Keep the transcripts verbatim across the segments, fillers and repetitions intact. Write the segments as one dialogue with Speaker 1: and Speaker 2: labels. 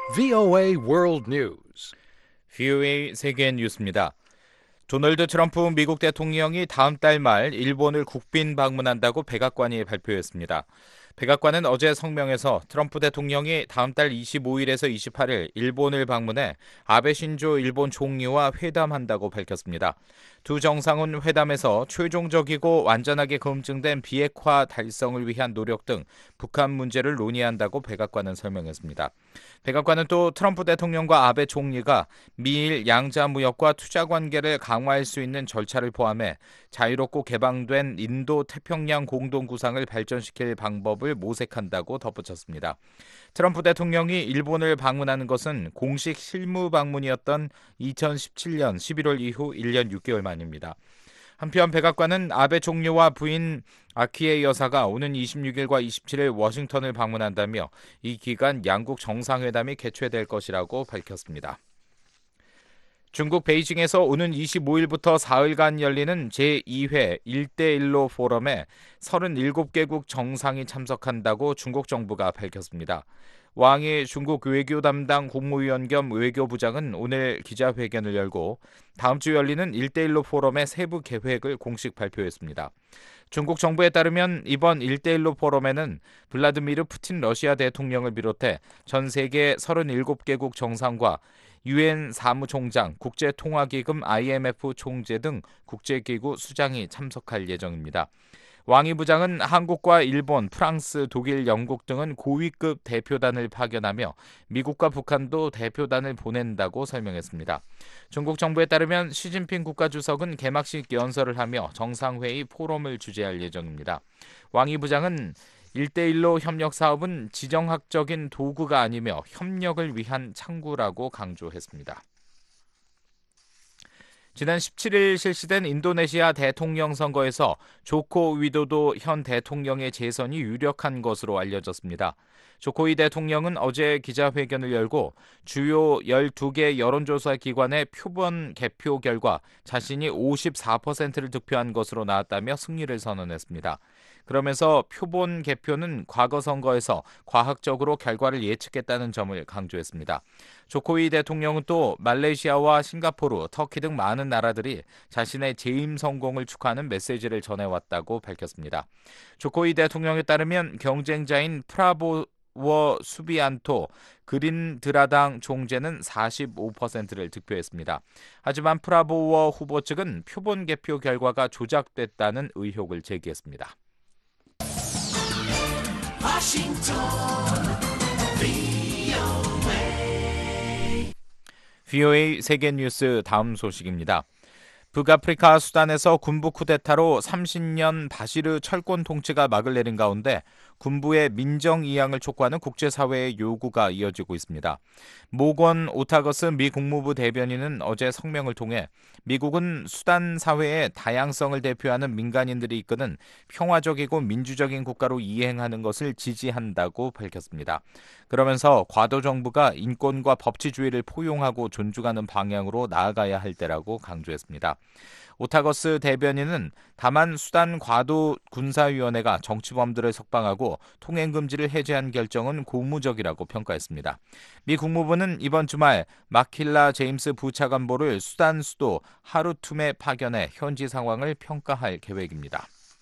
Speaker 1: 브이오에이 World News.
Speaker 2: 브이오에이 세계 뉴스입니다. 도널드 트럼프 미국 대통령이 다음 달 말 일본을 국빈 방문한다고 백악관이 발표했습니다. 백악관은 어제 성명에서 트럼프 대통령이 다음 달 이십오일에서 이십팔일 일본을 방문해 아베 신조 일본 총리와 회담한다고 밝혔습니다. 두 정상은 회담에서 최종적이고 완전하게 검증된 비핵화 달성을 위한 노력 등 북한 문제를 논의한다고 백악관은 설명했습니다. 백악관은 또 트럼프 대통령과 아베 총리가 미일 양자 무역과 투자 관계를 강화할 수 있는 절차를 포함해 자유롭고 개방된 인도 태평양 공동 구상을 발전시킬 방법을 모색한다고 덧붙였습니다. 트럼프 대통령이 일본을 방문하는 것은 공식 실무 방문이었던 이천십칠년 십일월 이후 일 년 육 개월 만입니다. 한편 백악관은 아베 총리와 부인 아키에 여사가 오는 이십육일과 이십칠일 워싱턴을 방문한다며 이 기간 양국 정상회담이 개최될 것이라고 밝혔습니다. 중국 베이징에서 오는 이십오일부터 사흘간 열리는 제이회 일대일로 포럼에 서른일곱 개국 정상이 참석한다고 중국 정부가 밝혔습니다. 왕이 중국 외교 담당 국무위원 겸 외교부장은 오늘 기자회견을 열고 다음 주 열리는 일대일로 포럼의 세부 계획을 공식 발표했습니다. 중국 정부에 따르면 이번 일대일로 포럼에는 블라디미르 푸틴 러시아 대통령을 비롯해 전 세계 서른일곱 개국 정상과 유엔 사무총장, 국제통화기금 아이엠에프 총재 등 국제기구 수장이 참석할 예정입니다. 왕이 부장은 한국과 일본, 프랑스, 독일, 영국 등은 고위급 대표단을 파견하며 미국과 북한도 대표단을 보낸다고 설명했습니다. 중국 정부에 따르면 시진핑 국가주석은 개막식 연설을 하며 정상회의 포럼을 주재할 예정입니다. 왕이 부장은 일대일로 협력 사업은 지정학적인 도구가 아니며 협력을 위한 창구라고 강조했습니다. 지난 십칠일 실시된 인도네시아 대통령 선거에서 조코 위도도 현 대통령의 재선이 유력한 것으로 알려졌습니다. 조코위 대통령은 어제 기자회견을 열고 주요 열두 개 여론조사 기관의 표본 개표 결과 자신이 오십사 퍼센트를 득표한 것으로 나왔다며 승리를 선언했습니다. 그러면서 표본 개표는 과거 선거에서 과학적으로 결과를 예측했다는 점을 강조했습니다. 조코위 대통령은 또 말레이시아와 싱가포르, 터키 등 많은 나라들이 자신의 재임 성공을 축하하는 메시지를 전해왔다고 밝혔습니다. 조코위 대통령에 따르면 경쟁자인 프라보 워 수비안토 그린드라당 총재는 사십오 퍼센트를 득표했습니다. 하지만 프라보워 후보 측은 표본 개표 결과가 조작됐다는 의혹을 제기했습니다. 브이오에이 세계 뉴스 다음 소식입니다. 북아프리카 수단에서 군부 쿠데타로 삼십 년 바시르 철권 통치가 막을 내린 가운데 군부의 민정 이양을 촉구하는 국제사회의 요구가 이어지고 있습니다. 모건 오타거스 미 국무부 대변인은 어제 성명을 통해 미국은 수단 사회의 다양성을 대표하는 민간인들이 이끄는 평화적이고 민주적인 국가로 이행하는 것을 지지한다고 밝혔습니다. 그러면서 과도 정부가 인권과 법치주의를 포용하고 존중하는 방향으로 나아가야 할 때라고 강조했습니다. 오타거스 대변인은 다만 수단 과도 군사위원회가 정치범들을 석방하고 통행금지를 해제한 결정은 고무적이라고 평가했습니다. 미 국무부는 이번 주말 마킬라 제임스 부차관보를 수단 수도 하루툼에 파견해 현지 상황을 평가할 계획입니다.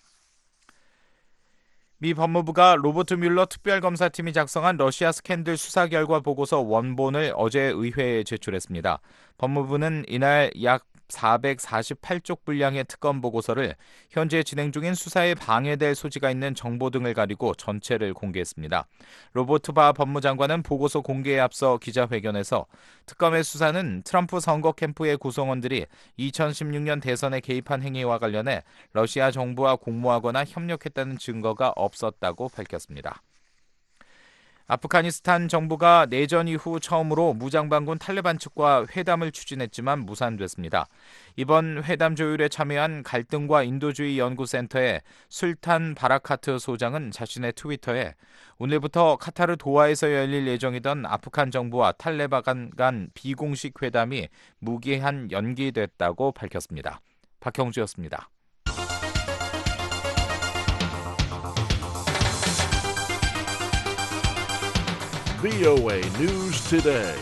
Speaker 2: 미 법무부가 로버트 뮬러 특별검사팀이 작성한 러시아 스캔들 수사 결과 보고서 원본을 어제 의회에 제출했습니다. 법무부는 이날 약 사백사십팔 쪽 분량의 특검 보고서를 현재 진행 중인 수사에 방해될 소지가 있는 정보 등을 가리고 전체를 공개했습니다. 로버트 바 법무장관은 보고서 공개에 앞서 기자회견에서 특검의 수사는 트럼프 선거 캠프의 구성원들이 이천십육년 대선에 개입한 행위와 관련해 러시아 정부와 공모하거나 협력했다는 증거가 없었다고 밝혔습니다. 아프가니스탄 정부가 내전 이후 처음으로 무장반군 탈레반 측과 회담을 추진했지만 무산됐습니다. 이번 회담 조율에 참여한 갈등과 인도주의 연구센터의 술탄 바라카트 소장은 자신의 트위터에 오늘부터 카타르 도하에서 열릴 예정이던 아프간 정부와 탈레반 간 비공식 회담이 무기한 연기됐다고 밝혔습니다. 박형주였습니다.
Speaker 3: 브이오에이 News Today.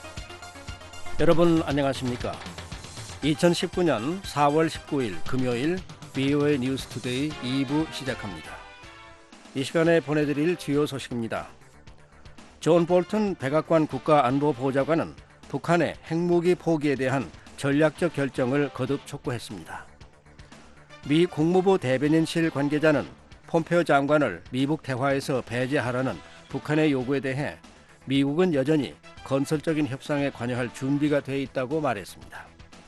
Speaker 4: 여러분 안녕하십니까? 이천십구 년 사월 십구일 금요일 브이오에이 뉴스 투데이 이 부 시작합니다. 이 시간에 보내드릴 주요 소식입니다. 존 볼튼 백악관 국가안보보좌관은 북한의 핵무기 포기에 대한 전략적 결정을 거듭 촉구했습니다. 미 국무부 대변인실 관계자는 폼페오 장관을 미국 대화에서 배제하라는 북한의 요구에 대해 미국은 여전히 건설적인 협상에 관여할 준비가 돼 있다고 말했습니다.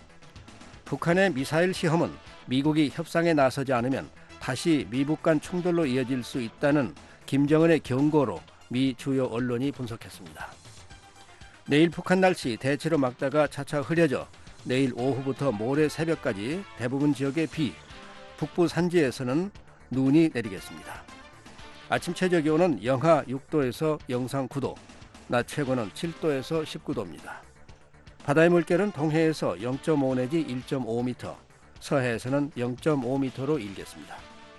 Speaker 4: 북한의 미사일 시험은 미국이 협상에 나서지 않으면 다시 미북 간 충돌로 이어질 수 있다는 김정은의 경고로 미 주요 언론이 분석했습니다. 내일 북한 날씨 대체로 맑다가 차차 흐려져 내일 오후부터 모레 새벽까지 대부분 지역에 비, 북부 산지에서는 눈이 내리겠습니다. 아침 최저 기온은 영하 육 도에서 영상 구 도, 낮 최고는 칠 도에서 십구 도입니다. 바다의 물결은 동해에서 영 점 오 내지 일 점 오 미터, 서해에서는 영 점 오 미터로 일겠습니다.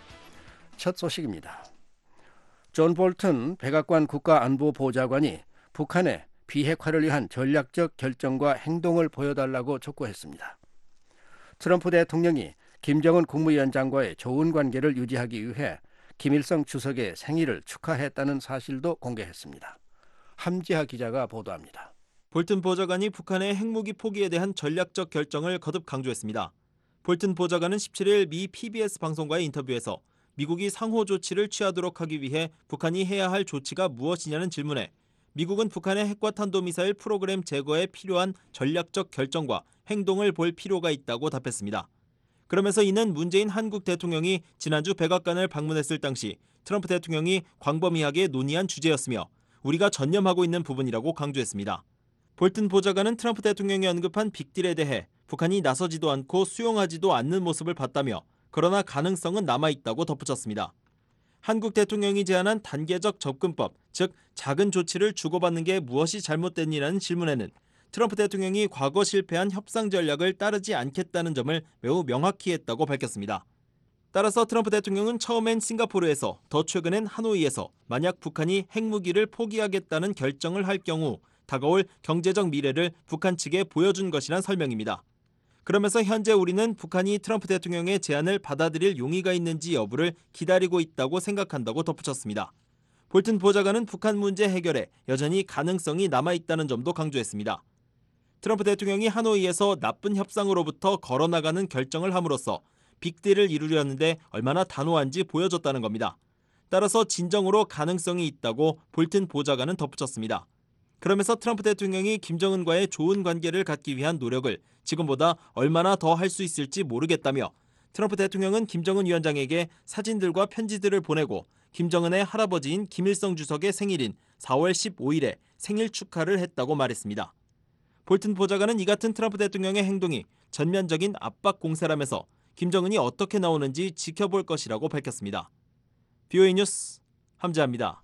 Speaker 4: 첫 소식입니다. 존 볼튼 백악관 국가안보보좌관이 북한의 비핵화를 위한 전략적 결정과 행동을 보여달라고 촉구했습니다. 트럼프 대통령이 김정은 국무위원장과의 좋은 관계를 유지하기 위해 김일성 주석의 생일을 축하했다는 사실도 공개했습니다. 함지하 기자가 보도합니다.
Speaker 5: 볼튼 보좌관이 북한의 핵무기 포기에 대한 전략적 결정을 거듭 강조했습니다. 볼튼 보좌관은 십칠일 미 피비에스 방송과의 인터뷰에서 미국이 상호 조치를 취하도록 하기 위해 북한이 해야 할 조치가 무엇이냐는 질문에 미국은 북한의 핵과 탄도미사일 프로그램 제거에 필요한 전략적 결정과 행동을 볼 필요가 있다고 답했습니다. 그러면서 이는 문재인 한국 대통령이 지난주 백악관을 방문했을 당시 트럼프 대통령이 광범위하게 논의한 주제였으며 우리가 전념하고 있는 부분이라고 강조했습니다. 볼튼 보좌관은 트럼프 대통령이 언급한 빅딜에 대해 북한이 나서지도 않고 수용하지도 않는 모습을 봤다며 그러나 가능성은 남아있다고 덧붙였습니다. 한국 대통령이 제안한 단계적 접근법, 즉 작은 조치를 주고받는 게 무엇이 잘못됐니라는 질문에는 트럼프 대통령이 과거 실패한 협상 전략을 따르지 않겠다는 점을 매우 명확히 했다고 밝혔습니다. 따라서 트럼프 대통령은 처음엔 싱가포르에서, 더 최근엔 하노이에서 만약 북한이 핵무기를 포기하겠다는 결정을 할 경우 다가올 경제적 미래를 북한 측에 보여준 것이란 설명입니다. 그러면서 현재 우리는 북한이 트럼프 대통령의 제안을 받아들일 용의가 있는지 여부를 기다리고 있다고 생각한다고 덧붙였습니다. 볼튼 보좌관은 북한 문제 해결에 여전히 가능성이 남아있다는 점도 강조했습니다. 트럼프 대통령이 하노이에서 나쁜 협상으로부터 걸어나가는 결정을 함으로써 빅딜을 이루려 하는데 얼마나 단호한지 보여줬다는 겁니다. 따라서 진정으로 가능성이 있다고 볼튼 보좌관은 덧붙였습니다. 그러면서 트럼프 대통령이 김정은과의 좋은 관계를 갖기 위한 노력을 지금보다 얼마나 더 할 수 있을지 모르겠다며 트럼프 대통령은 김정은 위원장에게 사진들과 편지들을 보내고 김정은의 할아버지인 김일성 주석의 생일인 사월 십오일에 생일 축하를 했다고 말했습니다. 볼튼 보좌관은 이 같은 트럼프 대통령의 행동이 전면적인 압박 공세라면서 김정은이 어떻게 나오는지 지켜볼 것이라고 밝혔습니다. 브이오에이 뉴스 함재하입니다.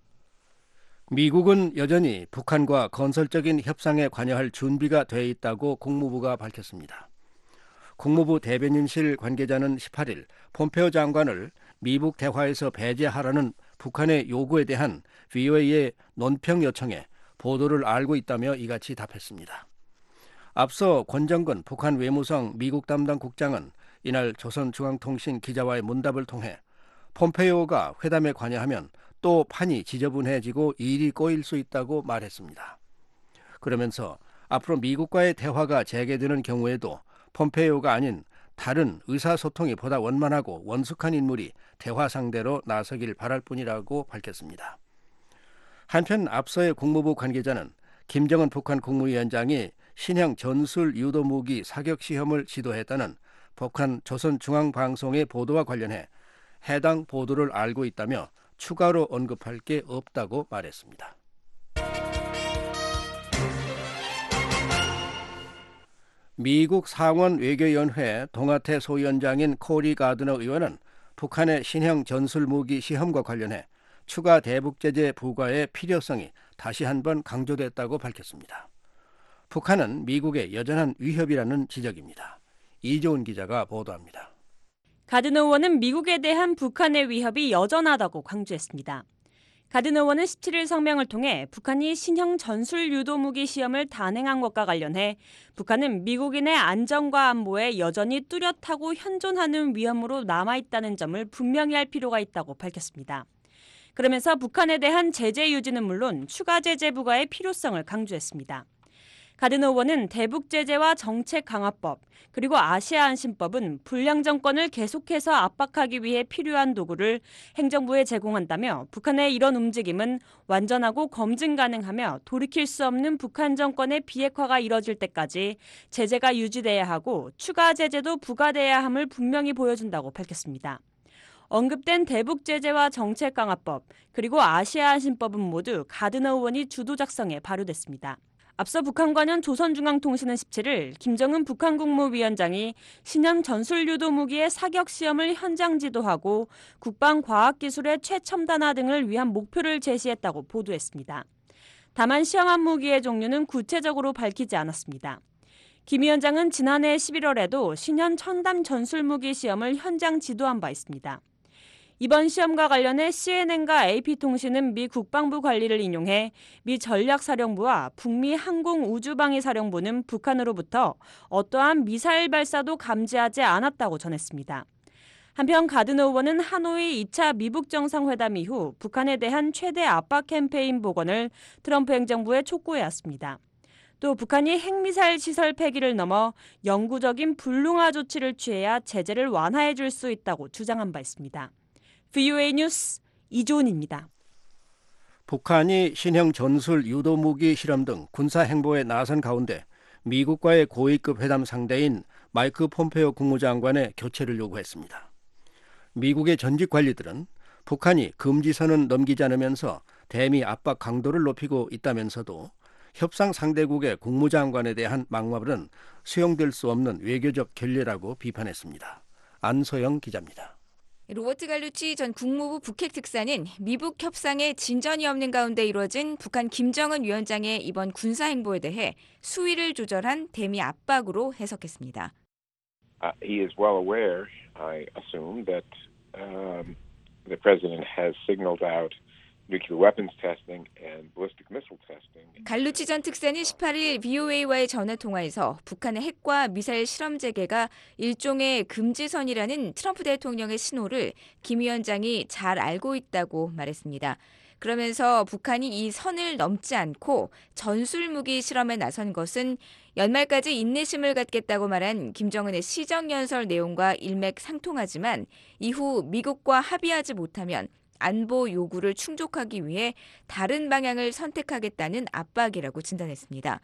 Speaker 4: 미국은 여전히 북한과 건설적인 협상에 관여할 준비가 돼 있다고 국무부가 밝혔습니다. 국무부 대변인실 관계자는 십팔일 폼페오 장관을 미북 대화에서 배제하라는 북한의 요구에 대한 브이오에이의 논평 요청에 보도를 알고 있다며 이같이 답했습니다. 앞서 권정근 북한 외무성 미국 담당 국장은 이날 조선중앙통신 기자와의 문답을 통해 폼페이오가 회담에 관여하면 또 판이 지저분해지고 일이 꼬일 수 있다고 말했습니다. 그러면서 앞으로 미국과의 대화가 재개되는 경우에도 폼페이오가 아닌 다른 의사소통이 보다 원만하고 원숙한 인물이 대화 상대로 나서길 바랄 뿐이라고 밝혔습니다. 한편 앞서의 국무부 관계자는 김정은 북한 국무위원장이 신형 전술 유도무기 사격 시험을 시도했다는 북한 조선중앙방송의 보도와 관련해 해당 보도를 알고 있다며 추가로 언급할 게 없다고 말했습니다. 미국 상원 외교위원회 동아태 소위원장인 코리 가드너 의원은 북한의 신형 전술무기 시험과 관련해 추가 대북 제재 부과의 필요성이 다시 한번 강조됐다고 밝혔습니다. 북한은 미국의 여전한 위협이라는 지적입니다. 이조은 기자가 보도합니다.
Speaker 6: 가드너 의원은 미국에 대한 북한의 위협이 여전하다고 강조했습니다. 가든 의원은 십칠 일 성명을 통해 북한이 신형 전술 유도 무기 시험을 단행한 것과 관련해 북한은 미국인의 안전과 안보에 여전히 뚜렷하고 현존하는 위험으로 남아있다는 점을 분명히 할 필요가 있다고 밝혔습니다. 그러면서 북한에 대한 제재 유지는 물론 추가 제재 부과의 필요성을 강조했습니다. 가든 의원은 대북 제재와 정책 강화법, 그리고 아시아 안심법은 불량 정권을 계속해서 압박하기 위해 필요한 도구를 행정부에 제공한다며 북한의 이런 움직임은 완전하고 검증 가능하며 돌이킬 수 없는 북한 정권의 비핵화가 이뤄질 때까지 제재가 유지돼야 하고 추가 제재도 부과돼야 함을 분명히 보여준다고 밝혔습니다. 언급된 대북 제재와 정책 강화법, 그리고 아시아 안심법은 모두 가든 의원이 주도 작성해 발효됐습니다. 앞서 북한 관련 조선중앙통신은 십칠 일 김정은 북한 국무위원장이 신형 전술유도 무기의 사격 시험을 현장 지도하고 국방과학기술의 최첨단화 등을 위한 목표를 제시했다고 보도했습니다. 다만 시험한 무기의 종류는 구체적으로 밝히지 않았습니다. 김 위원장은 지난해 십일월에도 신형 첨단 전술무기 시험을 현장 지도한 바 있습니다. 이번 시험과 관련해 씨엔엔과 에이피통신은 미 국방부 관리를 인용해 미 전략사령부와 북미 항공우주방위사령부는 북한으로부터 어떠한 미사일 발사도 감지하지 않았다고 전했습니다. 한편 가든 의원은 하노이 이 차 미북 정상회담 이후 북한에 대한 최대 압박 캠페인 복원을 트럼프 행정부에 촉구해왔습니다. 또 북한이 핵미사일 시설 폐기를 넘어 영구적인 불능화 조치를 취해야 제재를 완화해 줄 수 있다고 주장한 바 있습니다. 브이오에이 뉴스 이조은입니다.
Speaker 4: 북한이 신형 전술 유도 무기 실험 등 군사 행보에 나선 가운데 미국과의 고위급 회담 상대인 마이크 폼페오 국무장관의 교체를 요구했습니다. 미국의 전직 관리들은 북한이 금지선은 넘기지 않으면서 대미 압박 강도를 높이고 있다면서도 협상 상대국의 국무장관에 대한 막말은 수용될 수 없는 외교적 결례라고 비판했습니다. 안소영 기자입니다.
Speaker 7: 로버트 갈루치 전 국무부 북핵 특사는 미북 협상에 진전이 없는 가운데 이루어진 북한 김정은 위원장의 이번 군사 행보에 대해 수위를 조절한 대미 압박으로 해석했습니다.
Speaker 8: Uh, he is well aware, I assume, that um, the president has signaled out nuclear weapons testing and ballistic missile testing.
Speaker 7: 갈루치 전 특사는 십팔 일 브이오에이와의 전화 통화에서 북한의 핵과 미사일 실험 재개가 일종의 금지선이라는 트럼프 대통령의 신호를 김 위원장이 잘 알고 있다고 말했습니다. 그러면서 북한이 이 선을 넘지 않고 전술무기 실험에 나선 것은 연말까지 인내심을 갖겠다고 말한 김정은의 시정연설 내용과 일맥상통하지만 이후 미국과 합의하지 못하면 안보 요구를 충족하기 위해 다른 방향을 선택하겠다는 압박이라고 진단했습니다.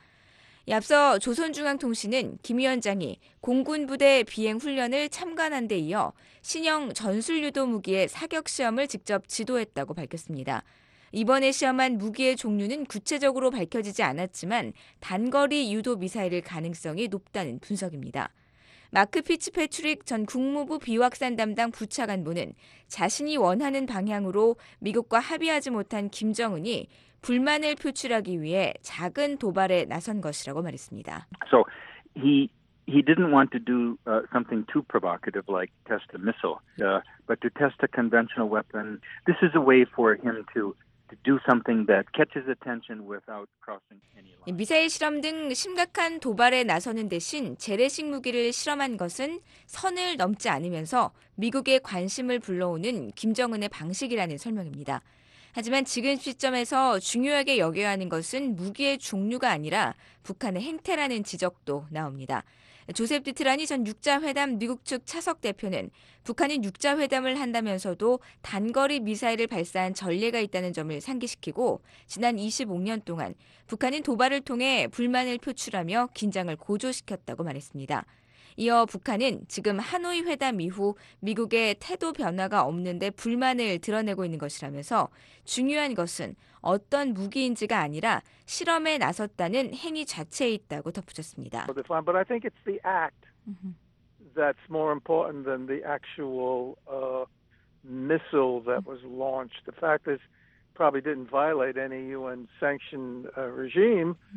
Speaker 7: 앞서 조선중앙통신은 김 위원장이 공군부대 비행훈련을 참관한 데 이어 신형 전술유도 무기의 사격시험을 직접 지도했다고 밝혔습니다. 이번에 시험한 무기의 종류는 구체적으로 밝혀지지 않았지만 단거리 유도 미사일일 가능성이 높다는 분석입니다. 마크 피츠패트릭 전 국무부 비확산 담당 부차관보는 자신이 원하는 방향으로 미국과 합의하지 못한 김정은이 불만을 표출하기 위해 작은 도발에 나선 것이라고 말했습니다.
Speaker 9: So he he didn't want to do uh, something too provocative like test a missile, uh, but to test a conventional weapon. This is a way for him to to do something that catches attention without crossing any line.
Speaker 7: 미사일 실험 등 심각한 도발에 나서는 대신 재래식 무기를 실험한 것은 선을 넘지 않으면서 미국의 관심을 불러오는 김정은의 방식이라는 설명입니다. 하지만 지금 시점에서 중요하게 여겨야 하는 것은 무기의 종류가 아니라 북한의 행태라는 지적도 나옵니다. 조셉 드트라니 전 육자회담 미국 측 차석 대표는 북한이 육자회담을 한다면서도 단거리 미사일을 발사한 전례가 있다는 점을 상기시키고 지난 이십오 년 동안 북한은 도발을 통해 불만을 표출하며 긴장을 고조시켰다고 말했습니다. 이어 북한은 지금 하노이 회담 이후 미국의 태도 변화가 없는데 불만을 드러내고 있는 것이라면서 중요한 것은 어떤 무기인지가 아니라 실험에 나섰다는 행위 자체에 있다고 덧붙였습니다.
Speaker 10: But I think it's the act that's more important than the actual uh, missile that was launched. The fact is probably didn't violate any U N sanctioned uh, regime.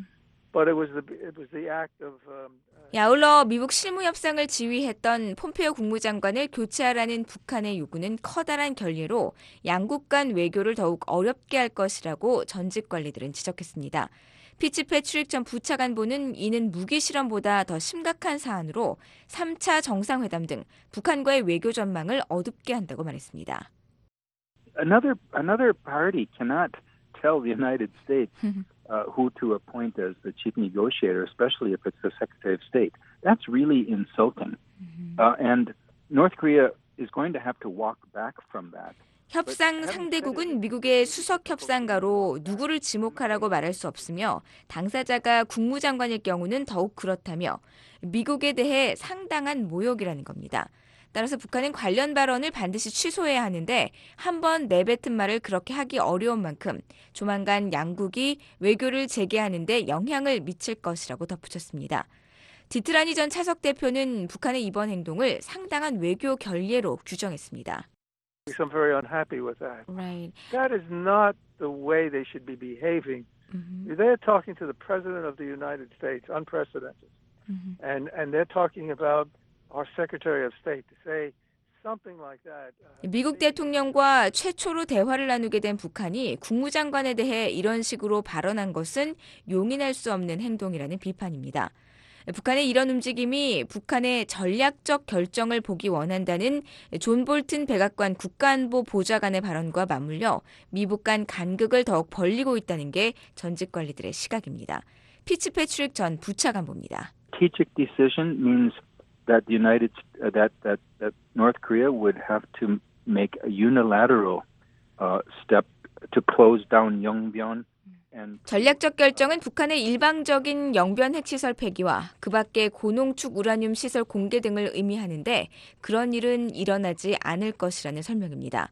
Speaker 10: but it was the it was the act of. Um,
Speaker 7: 아울러 미국 실무협상을 지휘했던 폼페이오 국무장관을 교체하라는 북한의 요구는 커다란 결례로 양국 간 외교를 더욱 어렵게 할 것이라고 전직 관리들은 지적했습니다. 피츠패트릭 전 부차관보는 이는 무기 실험보다 더 심각한 사안으로 삼 차 정상회담 등 북한과의 외교 전망을 어둡게 한다고 말했습니다.
Speaker 9: Another another party cannot tell the United States uh, who to appoint as the chief negotiator, especially if it's the Secretary of State. That's really insulting. Uh, and North Korea is going to have to walk back from that.
Speaker 7: 협상 상대국은 미국의 수석 협상가로 누구를 지목하라고 말할 수 없으며 당사자가 국무장관일 경우는 더욱 그렇다며 미국에 대해 상당한 모욕이라는 겁니다. 따라서 북한은 관련 발언을 반드시 취소해야 하는데 한번 내뱉은 말을 그렇게 하기 어려운 만큼 조만간 양국이 외교를 재개하는 데 영향을 미칠 것이라고 덧붙였습니다. 디트라니 전 차석 대표는 북한의 이번 행동을 상당한 외교 결례로 규정했습니다.
Speaker 10: I'm very unhappy with that.
Speaker 7: Right.
Speaker 10: That is not the way they should be behaving. Mm-hmm. They're talking to the President of the United States, unprecedented. Mm-hmm. And and they're talking about our Secretary of State to say something like that.
Speaker 7: 미국 대통령과 최초로 대화를 나누게 된 북한이 국무장관에 대해 이런 식으로 발언한 것은 용인할 수 없는 행동이라는 비판입니다. 북한의 이런 움직임이 북한의 전략적 결정을 보기 원한다는 존 볼튼 백악관 국가안보 보좌관의 발언과 맞물려 미북 간 간극을 더욱 벌리고 있다는 게 전직 관리들의 시각입니다. 피츠패트릭 전 부차관보입니다.
Speaker 9: Strategic decision means that the United uh, that that that North Korea would have to make a unilateral uh, step to close down Yongbyon.
Speaker 7: 전략적 결정은 북한의 일방적인 영변 핵시설 폐기와 그 밖의 고농축 우라늄 시설 공개 등을 의미하는데 그런 일은 일어나지 않을 것이라는 설명입니다.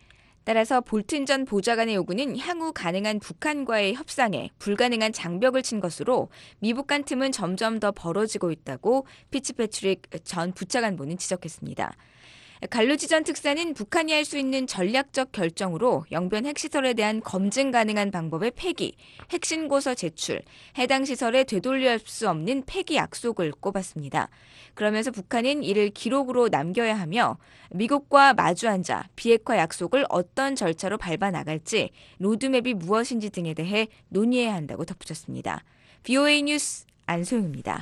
Speaker 7: 따라서 볼튼 전 보좌관의 요구는 향후 가능한 북한과의 협상에 불가능한 장벽을 친 것으로 미북 간 틈은 점점 더 벌어지고 있다고 피츠패트릭 전 부차관보는 지적했습니다. 갈루지 전 특사는 북한이 할 수 있는 전략적 결정으로 영변 핵시설에 대한 검증 가능한 방법의 폐기, 핵신고서 제출, 해당 시설에 되돌릴 수 없는 폐기 약속을 꼽았습니다. 그러면서 북한은 이를 기록으로 남겨야 하며 미국과 마주 앉아 비핵화 약속을 어떤 절차로 밟아 나갈지 로드맵이 무엇인지 등에 대해 논의해야 한다고 덧붙였습니다. 브이오에이 뉴스 안소영입니다.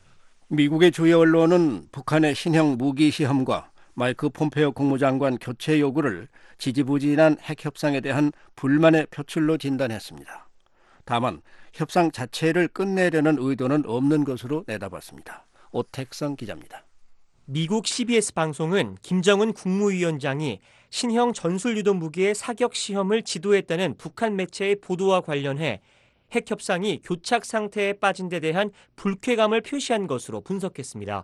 Speaker 4: 미국의 주요 언론은 북한의 신형 무기 시험과 마이크 폼페이오 국무장관 교체 요구를 지지부진한 핵협상에 대한 불만의 표출로 진단했습니다. 다만 협상 자체를 끝내려는 의도는 없는 것으로 내다봤습니다. 오택성 기자입니다.
Speaker 11: 미국 씨비에스 방송은 김정은 국무위원장이 신형 전술유도 무기의 사격 시험을 지도했다는 북한 매체의 보도와 관련해 핵협상이 교착 상태에 빠진 데 대한 불쾌감을 표시한 것으로 분석했습니다.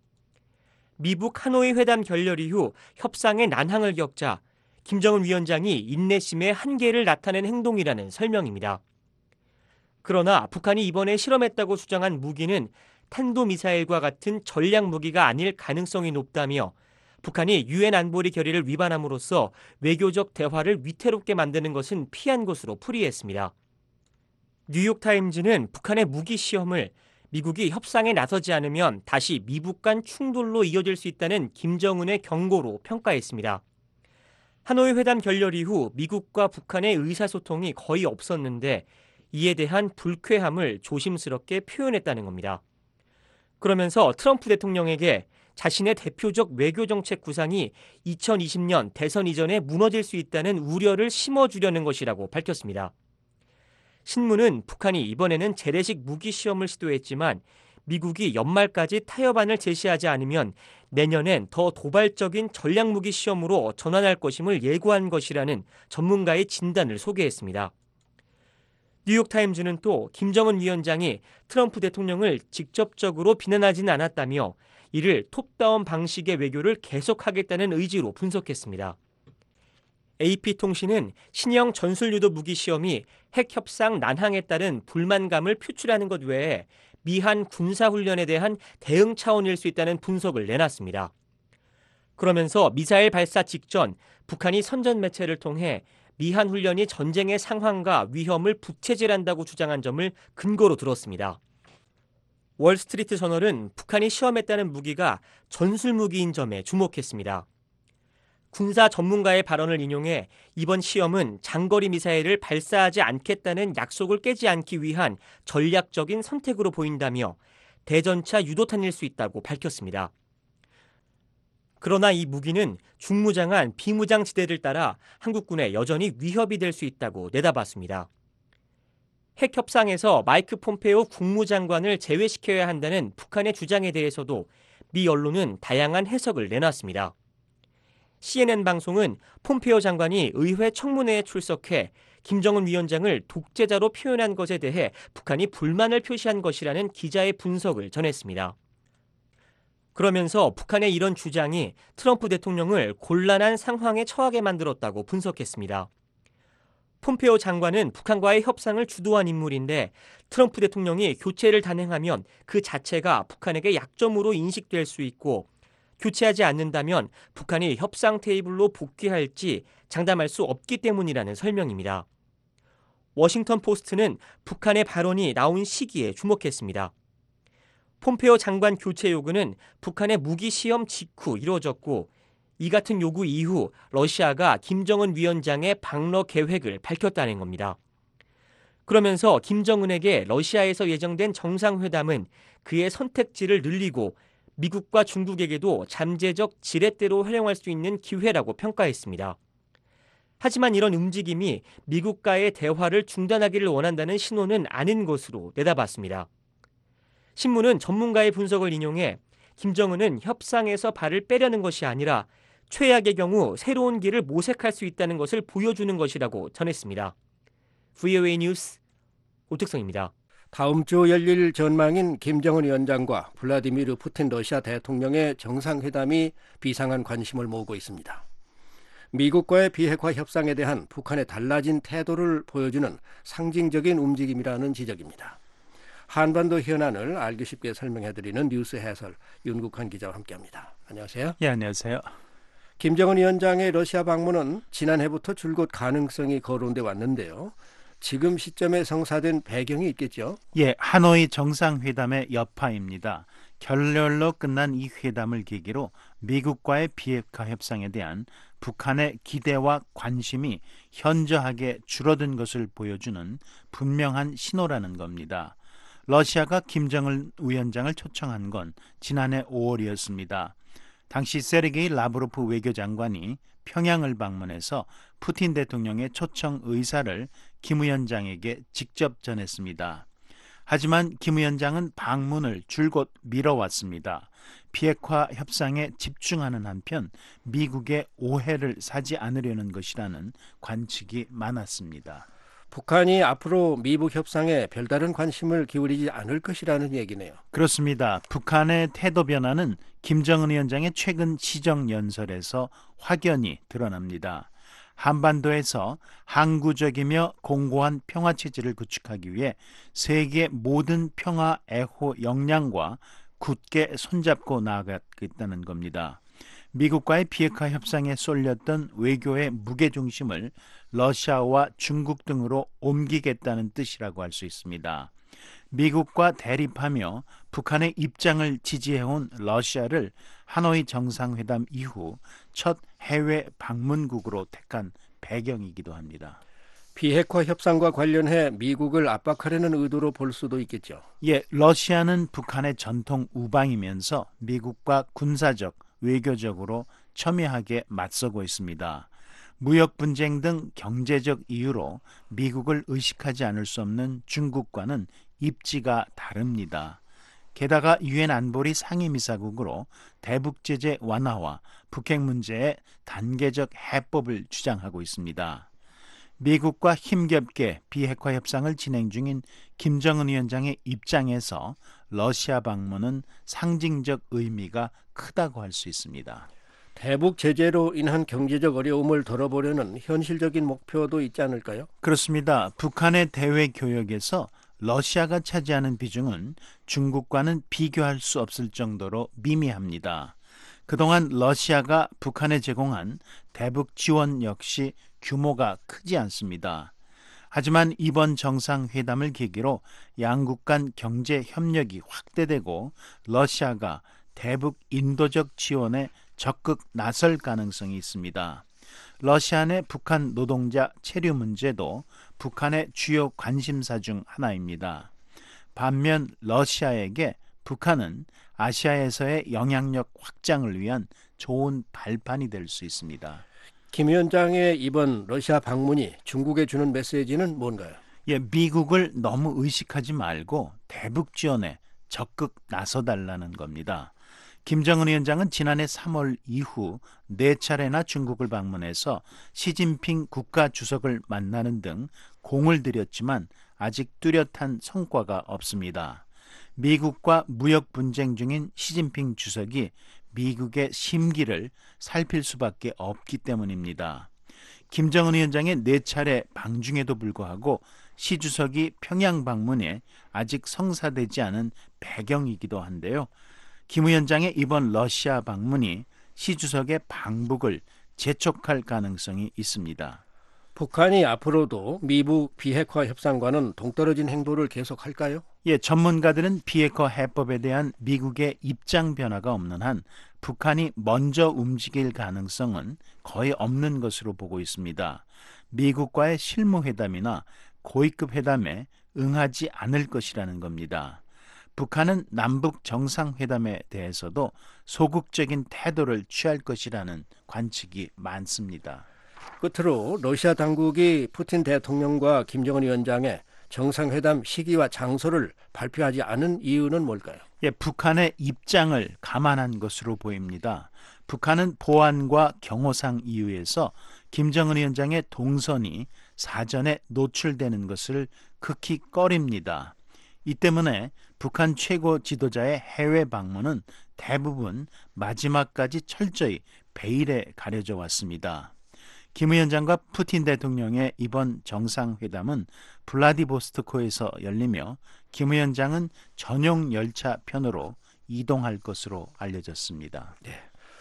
Speaker 11: 미북 하노이 회담 결렬 이후 협상의 난항을 겪자 김정은 위원장이 인내심의 한계를 나타낸 행동이라는 설명입니다. 그러나 북한이 이번에 실험했다고 주장한 무기는 탄도미사일과 같은 전략 무기가 아닐 가능성이 높다며 북한이 유엔 안보리 결의를 위반함으로써 외교적 대화를 위태롭게 만드는 것은 피한 것으로 풀이했습니다. 뉴욕타임즈는 북한의 무기 시험을 미국이 협상에 나서지 않으면 다시 미북 간 충돌로 이어질 수 있다는 김정은의 경고로 평가했습니다. 하노이 회담 결렬 이후 미국과 북한의 의사소통이 거의 없었는데 이에 대한 불쾌함을 조심스럽게 표현했다는 겁니다. 그러면서 트럼프 대통령에게 자신의 대표적 외교정책 구상이 이천이십 년 대선 이전에 무너질 수 있다는 우려를 심어주려는 것이라고 밝혔습니다. 신문은 북한이 이번에는 재래식 무기 시험을 시도했지만 미국이 연말까지 타협안을 제시하지 않으면 내년엔 더 도발적인 전략무기 시험으로 전환할 것임을 예고한 것이라는 전문가의 진단을 소개했습니다. 뉴욕타임즈는 또 김정은 위원장이 트럼프 대통령을 직접적으로 비난하지는 않았다며 이를 톱다운 방식의 외교를 계속하겠다는 의지로 분석했습니다. 에이피통신은 신형 전술유도 무기 시험이 핵협상 난항에 따른 불만감을 표출하는 것 외에 미한 군사훈련에 대한 대응 차원일 수 있다는 분석을 내놨습니다. 그러면서 미사일 발사 직전 북한이 선전 매체를 통해 미한 훈련이 전쟁의 상황과 위험을 부채질한다고 주장한 점을 근거로 들었습니다. 월스트리트 저널은 북한이 시험했다는 무기가 전술무기인 점에 주목했습니다. 군사 전문가의 발언을 인용해 이번 시험은 장거리 미사일을 발사하지 않겠다는 약속을 깨지 않기 위한 전략적인 선택으로 보인다며 대전차 유도탄일 수 있다고 밝혔습니다. 그러나 이 무기는 중무장한 비무장 지대를 따라 한국군에 여전히 위협이 될 수 있다고 내다봤습니다. 핵 협상에서 마이크 폼페오 국무장관을 제외시켜야 한다는 북한의 주장에 대해서도 미 언론은 다양한 해석을 내놨습니다. 씨엔엔 방송은 폼페오 장관이 의회 청문회에 출석해 김정은 위원장을 독재자로 표현한 것에 대해 북한이 불만을 표시한 것이라는 기자의 분석을 전했습니다. 그러면서 북한의 이런 주장이 트럼프 대통령을 곤란한 상황에 처하게 만들었다고 분석했습니다. 폼페오 장관은 북한과의 협상을 주도한 인물인데 트럼프 대통령이 교체를 단행하면 그 자체가 북한에게 약점으로 인식될 수 있고 교체하지 않는다면 북한이 협상 테이블로 복귀할지 장담할 수 없기 때문이라는 설명입니다. 워싱턴 포스트는 북한의 발언이 나온 시기에 주목했습니다. 폼페오 장관 교체 요구는 북한의 무기 시험 직후 이루어졌고 이 같은 요구 이후 러시아가 김정은 위원장의 방러 계획을 밝혔다는 겁니다. 그러면서 김정은에게 러시아에서 예정된 정상회담은 그의 선택지를 늘리고 미국과 중국에게도 잠재적 지렛대로 활용할 수 있는 기회라고 평가했습니다. 하지만 이런 움직임이 미국과의 대화를 중단하기를 원한다는 신호는 아닌 것으로 내다봤습니다. 신문은 전문가의 분석을 인용해 김정은은 협상에서 발을 빼려는 것이 아니라 최악의 경우 새로운 길을 모색할 수 있다는 것을 보여주는 것이라고 전했습니다. 브이오에이 뉴스 오택성입니다.
Speaker 4: 다음 주 열릴 전망인 김정은 위원장과 블라디미르 푸틴 러시아 대통령의 정상회담이 비상한 관심을 모으고 있습니다. 미국과의 비핵화 협상에 대한 북한의 달라진 태도를 보여주는 상징적인 움직임이라는 지적입니다. 한반도 현안을 알기 쉽게 설명해드리는 뉴스 해설 윤국환 기자와 함께합니다. 안녕하세요.
Speaker 12: 예, 안녕하세요.
Speaker 4: 김정은 위원장의 러시아 방문은 지난해부터 줄곧 가능성이 거론돼 왔는데요. 지금 시점에 성사된 배경이 있겠죠?
Speaker 12: 예, 하노이 정상회담의 여파입니다. 결렬로 끝난 이 회담을 계기로 미국과의 비핵화 협상에 대한 북한의 기대와 관심이 현저하게 줄어든 것을 보여주는 분명한 신호라는 겁니다. 러시아가 김정은 위원장을 초청한 건 지난해 오월이었습니다. 당시 세르게이 라브로프 외교장관이 평양을 방문해서 푸틴 대통령의 초청 의사를 김 위원장에게 직접 전했습니다. 하지만 김 위원장은 방문을 줄곧 미뤄왔습니다. 비핵화 협상에 집중하는 한편 미국의 오해를 사지 않으려는 것이라는 관측이 많았습니다.
Speaker 4: 북한이 앞으로 미북 협상에 별다른 관심을 기울이지 않을 것이라는 얘기네요.
Speaker 12: 그렇습니다. 북한의 태도 변화는 김정은 위원장의 최근 시정연설에서 확연히 드러납니다. 한반도에서 항구적이며 공고한 평화체제를 구축하기 위해 세계 모든 평화 애호 역량과 굳게 손잡고 나아가겠다는 겁니다. 미국과의 비핵화 협상에 쏠렸던 외교의 무게중심을 러시아와 중국 등으로 옮기겠다는 뜻이라고 할 수 있습니다. 미국과 대립하며 북한의 입장을 지지해온 러시아를 하노이 정상회담 이후 첫 해외 방문국으로 택한 배경이기도 합니다.
Speaker 4: 비핵화 협상과 관련해 미국을 압박하려는 의도로 볼 수도 있겠죠.
Speaker 12: 예, 러시아는 북한의 전통 우방이면서 미국과 군사적, 외교적으로 첨예하게 맞서고 있습니다. 무역 분쟁 등 경제적 이유로 미국을 의식하지 않을 수 없는 중국과는 입지가 다릅니다. 게다가 유엔 안보리 상임이사국으로 대북 제재 완화와 북핵 문제에 단계적 해법을 주장하고 있습니다. 미국과 힘겹게 비핵화 협상을 진행 중인 김정은 위원장의 입장에서 러시아 방문은 상징적 의미가 크다고 할 수 있습니다.
Speaker 4: 대북 제재로 인한 경제적 어려움을 덜어보려는 현실적인 목표도 있지 않을까요?
Speaker 12: 그렇습니다. 북한의 대외 교역에서 러시아가 차지하는 비중은 중국과는 비교할 수 없을 정도로 미미합니다. 그동안 러시아가 북한에 제공한 대북 지원 역시 규모가 크지 않습니다. 하지만 이번 정상회담을 계기로 양국 간 경제 협력이 확대되고 러시아가 대북 인도적 지원에 적극 나설 가능성이 있습니다. 러시아 내 북한 노동자 체류 문제도 북한의 주요 관심사 중 하나입니다. 반면 러시아에게 북한은 아시아에서의 영향력 확장을 위한 좋은 발판이 될 수 있습니다.
Speaker 4: 김 위원장의 이번 러시아 방문이 중국에 주는 메시지는 뭔가요?
Speaker 12: 예, 미국을 너무 의식하지 말고 대북 지원에 적극 나서달라는 겁니다. 김정은 위원장은 지난해 삼월 이후 네 차례나 중국을 방문해서 시진핑 국가주석을 만나는 등 공을 들였지만 아직 뚜렷한 성과가 없습니다. 미국과 무역 분쟁 중인 시진핑 주석이 미국의 심기를 살필 수밖에 없기 때문입니다. 김정은 위원장의 네 차례 방중에도 불구하고 시 주석이 평양 방문에 아직 성사되지 않은 배경이기도 한데요. 김 위원장의 이번 러시아 방문이 시 주석의 방북을 재촉할 가능성이 있습니다.
Speaker 4: 북한이 앞으로도 미북 비핵화 협상과는 동떨어진 행보를 계속할까요?
Speaker 12: 예, 전문가들은 비핵화 해법에 대한 미국의 입장 변화가 없는 한 북한이 먼저 움직일 가능성은 거의 없는 것으로 보고 있습니다. 미국과의 실무회담이나 고위급 회담에 응하지 않을 것이라는 겁니다. 북한은 남북 정상회담에 대해서도 소극적인 태도를 취할 것이라는 관측이 많습니다.
Speaker 4: 끝으로 러시아 당국이 푸틴 대통령과 김정은 위원장의 정상회담 시기와 장소를 발표하지 않은 이유는 뭘까요?
Speaker 12: 예, 북한의 입장을 감안한 것으로 보입니다. 북한은 보안과 경호상 이유에서 김정은 위원장의 동선이 사전에 노출되는 것을 극히 꺼립니다. 이 때문에 북한 최고 지도자의 해외 방문은 대부분 마지막까지 철저히 베일에 가려져 왔습니다. 김 위원장과 푸틴 대통령의 이번 정상회담은 블라디보스토크에서 열리며 김 위원장은 전용 열차 편으로 이동할 것으로 알려졌습니다.
Speaker 4: 네.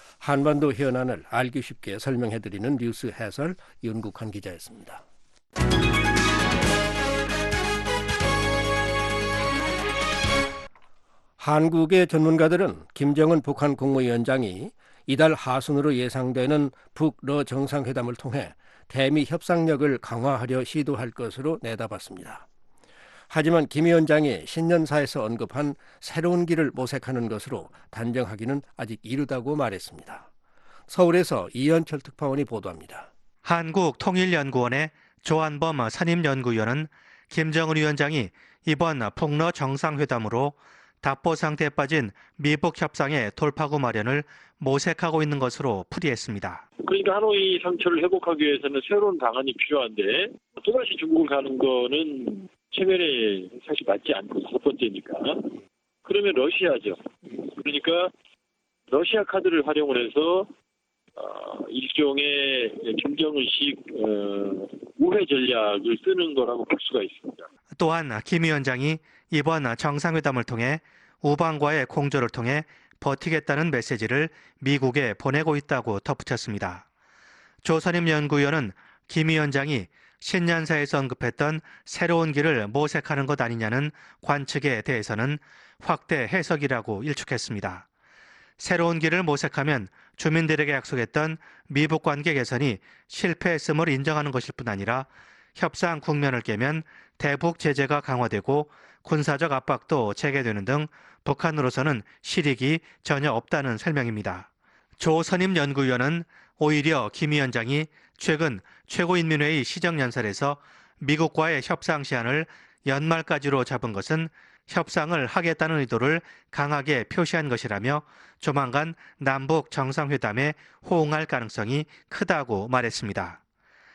Speaker 4: 한반도 현안을 알기 쉽게 설명해드리는 뉴스 해설 윤국환 기자였습니다. 한국의 전문가들은 김정은 북한 국무위원장이 이달 하순으로 예상되는 북러 정상회담을 통해 대미 협상력을 강화하려 시도할 것으로 내다봤습니다. 하지만 김 위원장이 신년사에서 언급한 새로운 길을 모색하는 것으로 단정하기는 아직 이르다고 말했습니다. 서울에서 이현철 특파원이 보도합니다.
Speaker 13: 한국통일연구원의 조한범 선임연구위원은 김정은 위원장이 이번 북러 정상회담으로 답보 상태에 빠진 미북 협상의 돌파구 마련을 모색하고 있는 것으로 풀이했습니다.
Speaker 14: 그러니까 하노이 상처를 회복하기 위해서는 새로운 방안이 필요한데 또다시 중국을 가는 거는 체면에 사실 맞지 않고 첫 번째니까. 그러면 러시아죠. 그러니까 러시아 카드를 활용을 해서 어, 일종의 김정은식 어, 우회 전략을 쓰는 거라고 볼 수가 있습니다.
Speaker 13: 또한 김 위원장이 이번 정상회담을 통해 우방과의 공조를 통해 버티겠다는 메시지를 미국에 보내고 있다고 덧붙였습니다. 조선임 연구위원은 김 위원장이 신년사에서 언급했던 새로운 길을 모색하는 것 아니냐는 관측에 대해서는 확대 해석이라고 일축했습니다. 새로운 길을 모색하면 주민들에게 약속했던 미북 관계 개선이 실패했음을 인정하는 것일 뿐 아니라 협상 국면을 깨면 대북 제재가 강화되고 군사적 압박도 재개되는 등 북한으로서는 실익이 전혀 없다는 설명입니다. 조선임 연구위원은 오히려 김 위원장이 최근 최고인민회의 시정연설에서 미국과의 협상 시한을 연말까지로 잡은 것은 협상을 하겠다는 의도를 강하게 표시한 것이라며 조만간 남북 정상회담에 호응할 가능성이 크다고 말했습니다.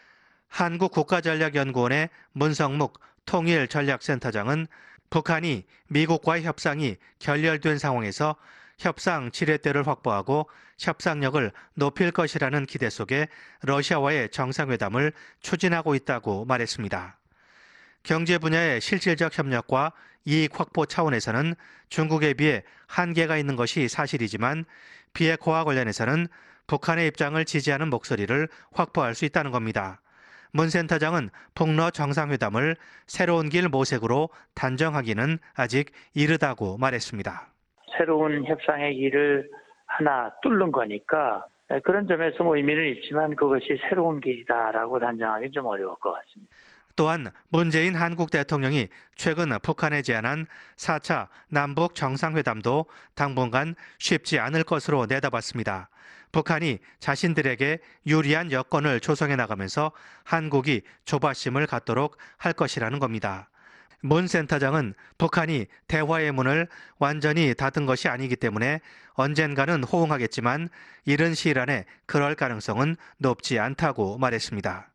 Speaker 13: 한국국가전략연구원의 문성묵 통일전략센터장은 북한이 미국과의 협상이 결렬된 상황에서 협상 지렛대를 확보하고 협상력을 높일 것이라는 기대 속에 러시아와의 정상회담을 추진하고 있다고 말했습니다. 경제 분야의 실질적 협력과 이익 확보 차원에서는 중국에 비해 한계가 있는 것이 사실이지만 비핵화와 관련해서는 북한의 입장을 지지하는 목소리를 확보할 수 있다는 겁니다. 문 센터장은 북러 정상회담을 새로운 길 모색으로 단정하기는 아직 이르다고 말했습니다.
Speaker 15: 새로운 협상의 길을 하나 뚫는 거니까 그런 점에서 뭐 의미는 있지만 그것이 새로운 길이다라고 단정하기 좀 어려울 것 같습니다.
Speaker 13: 또한 문재인 한국 대통령이 최근 북한에 제안한 사 차 남북 정상회담도 당분간 쉽지 않을 것으로 내다봤습니다. 북한이 자신들에게 유리한 여건을 조성해 나가면서 한국이 조바심을 갖도록 할 것이라는 겁니다. 문 센터장은 북한이 대화의 문을 완전히 닫은 것이 아니기 때문에 언젠가는 호응하겠지만 이른 시일 안에 그럴 가능성은 높지 않다고 말했습니다.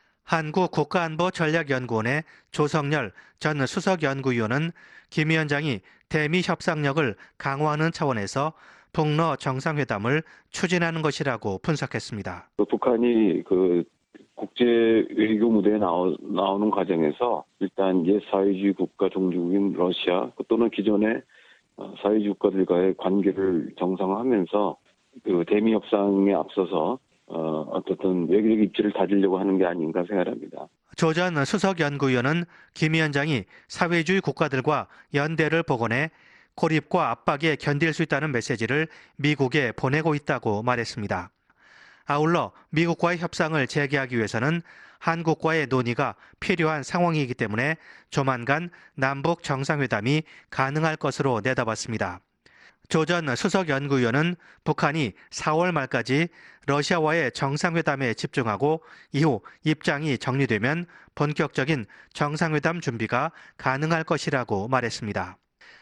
Speaker 13: 한국국가안보전략연구원의 조성열 전 수석연구위원은 김 위원장이 대미 협상력을 강화하는 차원에서 북러 정상회담을 추진하는 것이라고 분석했습니다.
Speaker 16: 북한이 그 국제 외교 무대에 나오, 나오는 과정에서 일단 옛 사회주의 국가 종주국인 러시아 또는 기존의 사회주의 국가들과의 관계를 정상화하면서 그 대미 협상에 앞서서 어, 어떻든 외교적 입지를 다지려고 하는 게 아닌가 생각합니다.
Speaker 13: 조 전 수석연구위원은 김 위원장이 사회주의 국가들과 연대를 복원해 고립과 압박에 견딜 수 있다는 메시지를 미국에 보내고 있다고 말했습니다. 아울러 미국과의 협상을 재개하기 위해서는 한국과의 논의가 필요한 상황이기 때문에 조만간 남북 정상회담이 가능할 것으로 내다봤습니다. 조 전 수석연구위원은 북한이 사월 말까지 러시아와의 정상회담에 집중하고 이후 입장이 정리되면 본격적인 정상회담 준비가 가능할 것이라고 말했습니다.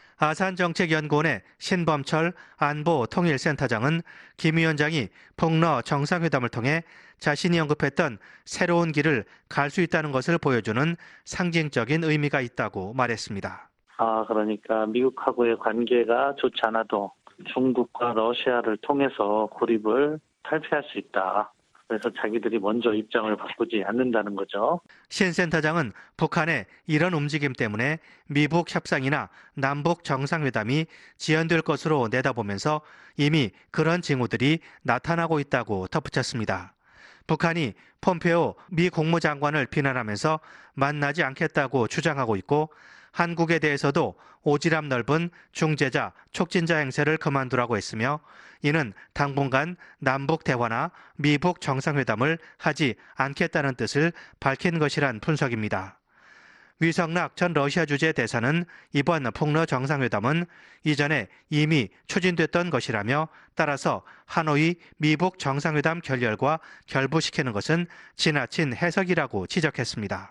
Speaker 13: 아산정책연구원의 신범철 안보통일센터장은 김 위원장이 북러 정상회담을 통해 자신이 언급했던 새로운 길을 갈 수 있다는 것을 보여주는 상징적인 의미가 있다고 말했습니다.
Speaker 15: 아, 그러니까 미국하고의 관계가 좋지 않아도 중국과 러시아를 통해서 고립을 탈피할 수 있다. 그래서 자기들이 먼저 입장을 바꾸지 않는다는 거죠.
Speaker 13: 신 센터장은 북한의 이런 움직임 때문에 미북 협상이나 남북 정상회담이 지연될 것으로 내다보면서 이미 그런 징후들이 나타나고 있다고 덧붙였습니다. 북한이 폼페오 미 국무장관을 비난하면서 만나지 않겠다고 주장하고 있고 한국에 대해서도 오지랖 넓은 중재자, 촉진자 행세를 그만두라고 했으며 이는 당분간 남북 대화나 미북 정상회담을 하지 않겠다는 뜻을 밝힌 것이란 분석입니다. 위성락 전 러시아 주재 대사는 이번 북러 정상회담은 이전에 이미 추진됐던 것이라며 따라서 하노이 미북 정상회담 결렬과 결부시키는 것은 지나친 해석이라고 지적했습니다.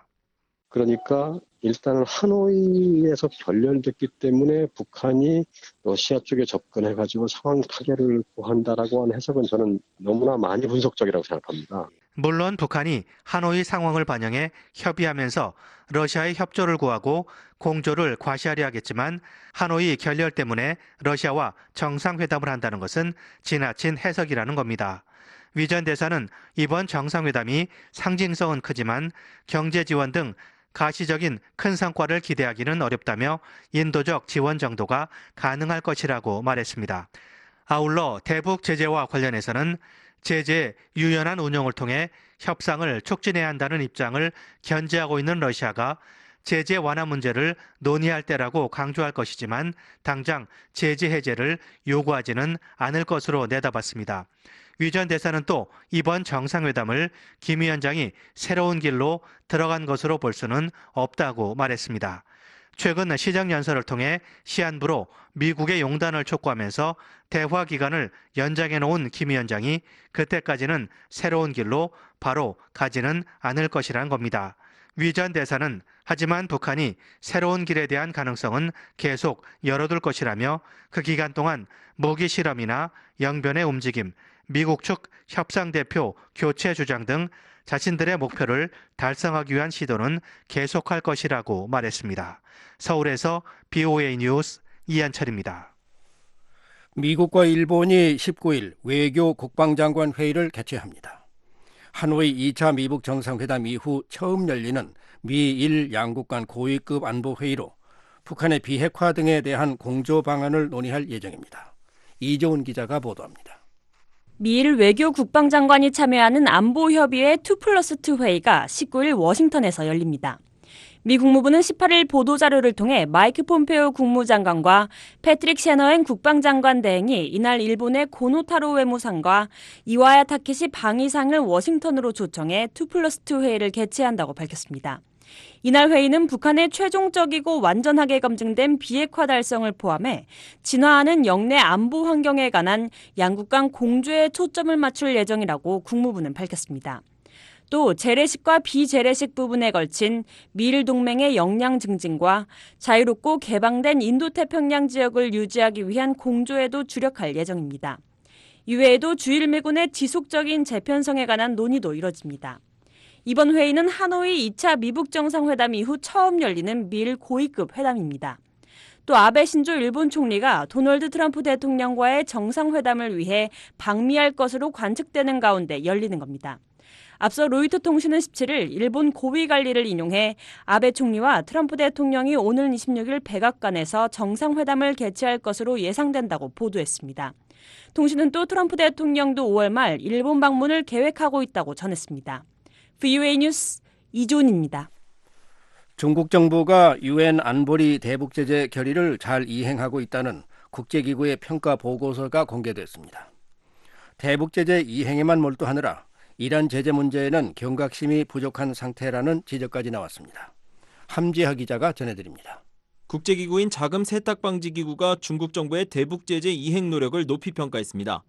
Speaker 17: 그러니까 일단은 하노이에서 결렬됐기 때문에 북한이 러시아 쪽에 접근해가지고 상황 타결을 구한다라고 하는 해석은 저는 너무나 많이 분석적이라고 생각합니다.
Speaker 13: 물론 북한이 하노이 상황을 반영해 협의하면서 러시아의 협조를 구하고 공조를 과시하려 하겠지만 하노이 결렬 때문에 러시아와 정상회담을 한다는 것은 지나친 해석이라는 겁니다. 위 전 대사는 이번 정상회담이 상징성은 크지만 경제 지원 등 가시적인 큰 성과를 기대하기는 어렵다며 인도적 지원 정도가 가능할 것이라고 말했습니다. 아울러 대북 제재와 관련해서는 제재의 유연한 운용을 통해 협상을 촉진해야 한다는 입장을 견지하고 있는 러시아가 제재 완화 문제를 논의할 때라고 강조할 것이지만 당장 제재 해제를 요구하지는 않을 것으로 내다봤습니다. 위 전 대사는 또 이번 정상회담을 김 위원장이 새로운 길로 들어간 것으로 볼 수는 없다고 말했습니다. 최근 시정연설을 통해 시한부로 미국의 용단을 촉구하면서 대화 기간을 연장해 놓은 김 위원장이 그때까지는 새로운 길로 바로 가지는 않을 것이란 겁니다. 위 전 대사는 하지만 북한이 새로운 길에 대한 가능성은 계속 열어둘 것이라며 그 기간 동안 무기 실험이나 영변의 움직임, 미국 측 협상 대표 교체 주장 등 자신들의 목표를 달성하기 위한 시도는 계속할 것이라고 말했습니다. 서울에서 비오에이 뉴스 이한철입니다.
Speaker 4: 미국과 일본이 십구 일 외교 국방장관 회의를 개최합니다. 하노이 이 차 미북 정상회담 이후 처음 열리는 미일 양국 간 고위급 안보 회의로 북한의 비핵화 등에 대한 공조 방안을 논의할 예정입니다. 이종훈 기자가 보도합니다.
Speaker 6: 미일 외교 국방장관이 참여하는 안보협의회 투 플러스 투 회의가 십구일 워싱턴에서 열립니다. 미 국무부는 십팔일 보도자료를 통해 마이크 폼페오 국무장관과 패트릭 셰너행 국방장관 대행이 이날 일본의 고노타로 외무상과 이와야 타케시 방위상을 워싱턴으로 초청해 투 플러스 투 회의를 개최한다고 밝혔습니다. 이날 회의는 북한의 최종적이고 완전하게 검증된 비핵화 달성을 포함해 진화하는 영내 안보 환경에 관한 양국 간 공조에 초점을 맞출 예정이라고 국무부는 밝혔습니다. 또 재래식과 비재래식 부분에 걸친 미일 동맹의 역량 증진과 자유롭고 개방된 인도태평양 지역을 유지하기 위한 공조에도 주력할 예정입니다. 이외에도 주일미군의 지속적인 재편성에 관한 논의도 이뤄집니다. 이번 회의는 하노이 이 차 미북 정상회담 이후 처음 열리는 미일 고위급 회담입니다. 또 아베 신조 일본 총리가 도널드 트럼프 대통령과의 정상회담을 위해 방미할 것으로 관측되는 가운데 열리는 겁니다. 앞서 로이터 통신은 십칠일 일본 고위 관리를 인용해 아베 총리와 트럼프 대통령이 오는 이십육일 백악관에서 정상회담을 개최할 것으로 예상된다고 보도했습니다. 통신은 또 트럼프 대통령도 오월 말 일본 방문을 계획하고 있다고 전했습니다. 브이오에이 뉴스 이존입니다.
Speaker 4: 중국 정부가 유엔 안보리 대북 제재 결의를 잘 이행하고 있다는 국제기구의 평가 보고서가 공개됐습니다. 대북 제재 이행에만 몰두하느라 이란 제재 문제에는 경각심이 부족한 상태라는 지적까지 나왔습니다. 함지하 기자가 전해드립니다.
Speaker 5: 국제기구인 자금세탁방지기구가 중국 정부의 대북 제재 이행 노력을 높이 평가했습니다.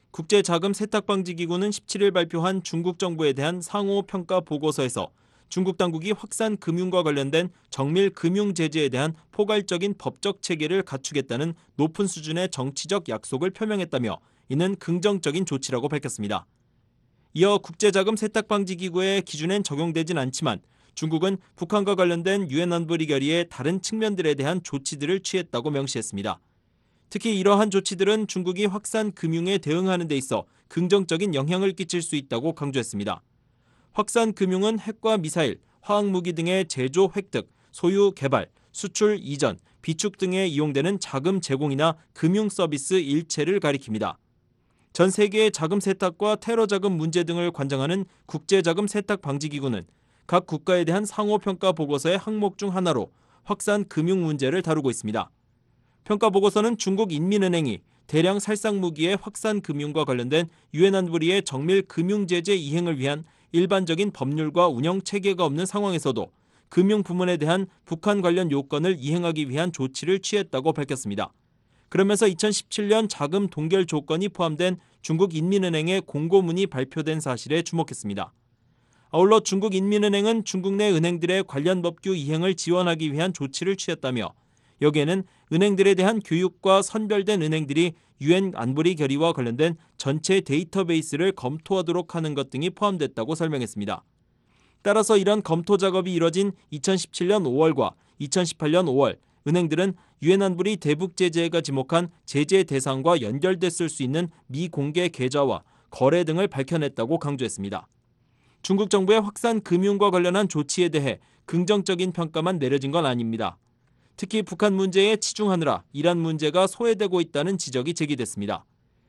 Speaker 5: 국제자금세탁방지기구는 십칠일 발표한 중국 정부에 대한 상호 평가 보고서에서 중국 당국이 확산 금융과 관련된 정밀 금융 제재에 대한 포괄적인 법적 체계를 갖추겠다는 높은 수준의 정치적 약속을 표명했다며 이는 긍정적인 조치라고 밝혔습니다. 이어 국제자금세탁방지기구의 기준엔 적용되진 않지만 중국은 북한과 관련된 유엔 안보리 결의의 다른 측면들에 대한 조치들을 취했다고 명시했습니다. 특히 이러한 조치들은 중국이 확산 금융에 대응하는 데 있어 긍정적인 영향을 끼칠 수 있다고 강조했습니다. 확산 금융은 핵과 미사일, 화학무기 등의 제조 획득, 소유 개발, 수출 이전, 비축 등에 이용되는 자금 제공이나 금융 서비스 일체를 가리킵니다. 전 세계의 자금 세탁과 테러 자금 문제 등을 관장하는 국제자금 세탁 방지기구는 각 국가에 대한 상호 평가 보고서의 항목 중 하나로 확산 금융 문제를 다루고 있습니다. 평가 보고서는 중국 인민은행이 대량 살상 무기의 확산 금융과 관련된 유엔 안보리의 정밀 금융 제재 이행을 위한 일반적인 법률과 운영 체계가 없는 상황에서도 금융 부문에 대한 북한 관련 요건을 이행하기 위한 조치를 취했다고 밝혔습니다. 그러면서 이천십칠년 자금 동결 조건이 포함된 중국 인민은행의 공고문이 발표된 사실에 주목했습니다. 아울러 중국 인민은행은 중국 내 은행들의 관련 법규 이행을 지원하기 위한 조치를 취했다며 여기에는 은행들에 대한 교육과 선별된 은행들이 유엔 안보리 결의와 관련된 전체 데이터베이스를 검토하도록 하는 것 등이 포함됐다고 설명했습니다. 따라서 이런 검토 작업이 이뤄진 이천십칠년 오월과 이천십팔년 오월 은행들은 유엔 안보리 대북 제재가 지목한 제재 대상과 연결됐을 수 있는 미공개 계좌와 거래 등을 밝혀냈다고 강조했습니다. 중국 정부의 확산 금융과 관련한 조치에 대해 긍정적인 평가만 내려진 건 아닙니다. 특히 북한 문제에 치중하느라 이란 문제가 소외되고 있다는 지적이 제기됐습니다.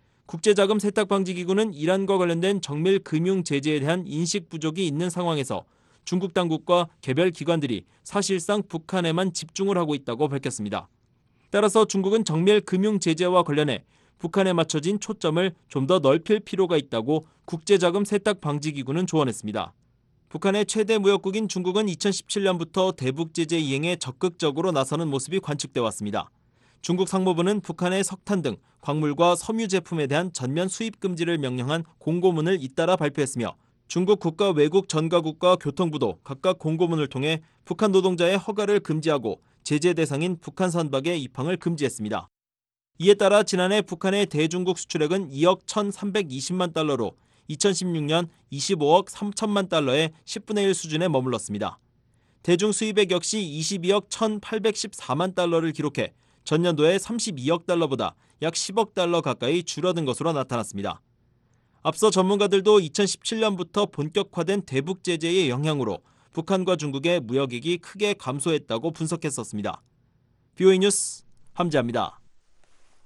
Speaker 5: 국제자금세탁방지기구는 이란과 관련된 정밀 금융 제재에 대한 인식 부족이 있는 상황에서 중국 당국과 개별 기관들이 사실상 북한에만 집중을 하고 있다고 밝혔습니다. 따라서 중국은 정밀 금융 제재와 관련해 북한에 맞춰진 초점을 좀 더 넓힐 필요가 있다고 국제자금세탁방지기구는 조언했습니다. 북한의 최대 무역국인 중국은 이천십칠년부터 대북 제재 이행에 적극적으로 나서는 모습이 관측돼 왔습니다. 중국 상무부는 북한의 석탄 등 광물과 섬유 제품에 대한 전면 수입 금지를 명령한 공고문을 잇따라 발표했으며 중국 국가외국전가국과 교통부도 각각 공고문을 통해 북한 노동자의 허가를 금지하고 제재 대상인 북한 선박의 입항을 금지했습니다. 이에 따라 지난해 북한의 대중국 수출액은 이억 천삼백이십만 달러로 이천십육년 이십오억 삼천만 달러의 십분의 일 수준에 머물렀습니다. 대중 수입액 역시 이십이억 천팔백십사만 달러를 기록해 전년도의 삼십이억 달러보다 약 십억 달러 가까이 줄어든 것으로 나타났습니다. 앞서 전문가들도 이천십칠년부터 본격화된 대북 제재의 영향으로 북한과 중국의 무역액이 크게 감소했다고 분석했었습니다. 브이오에이 뉴스 함지아입니다.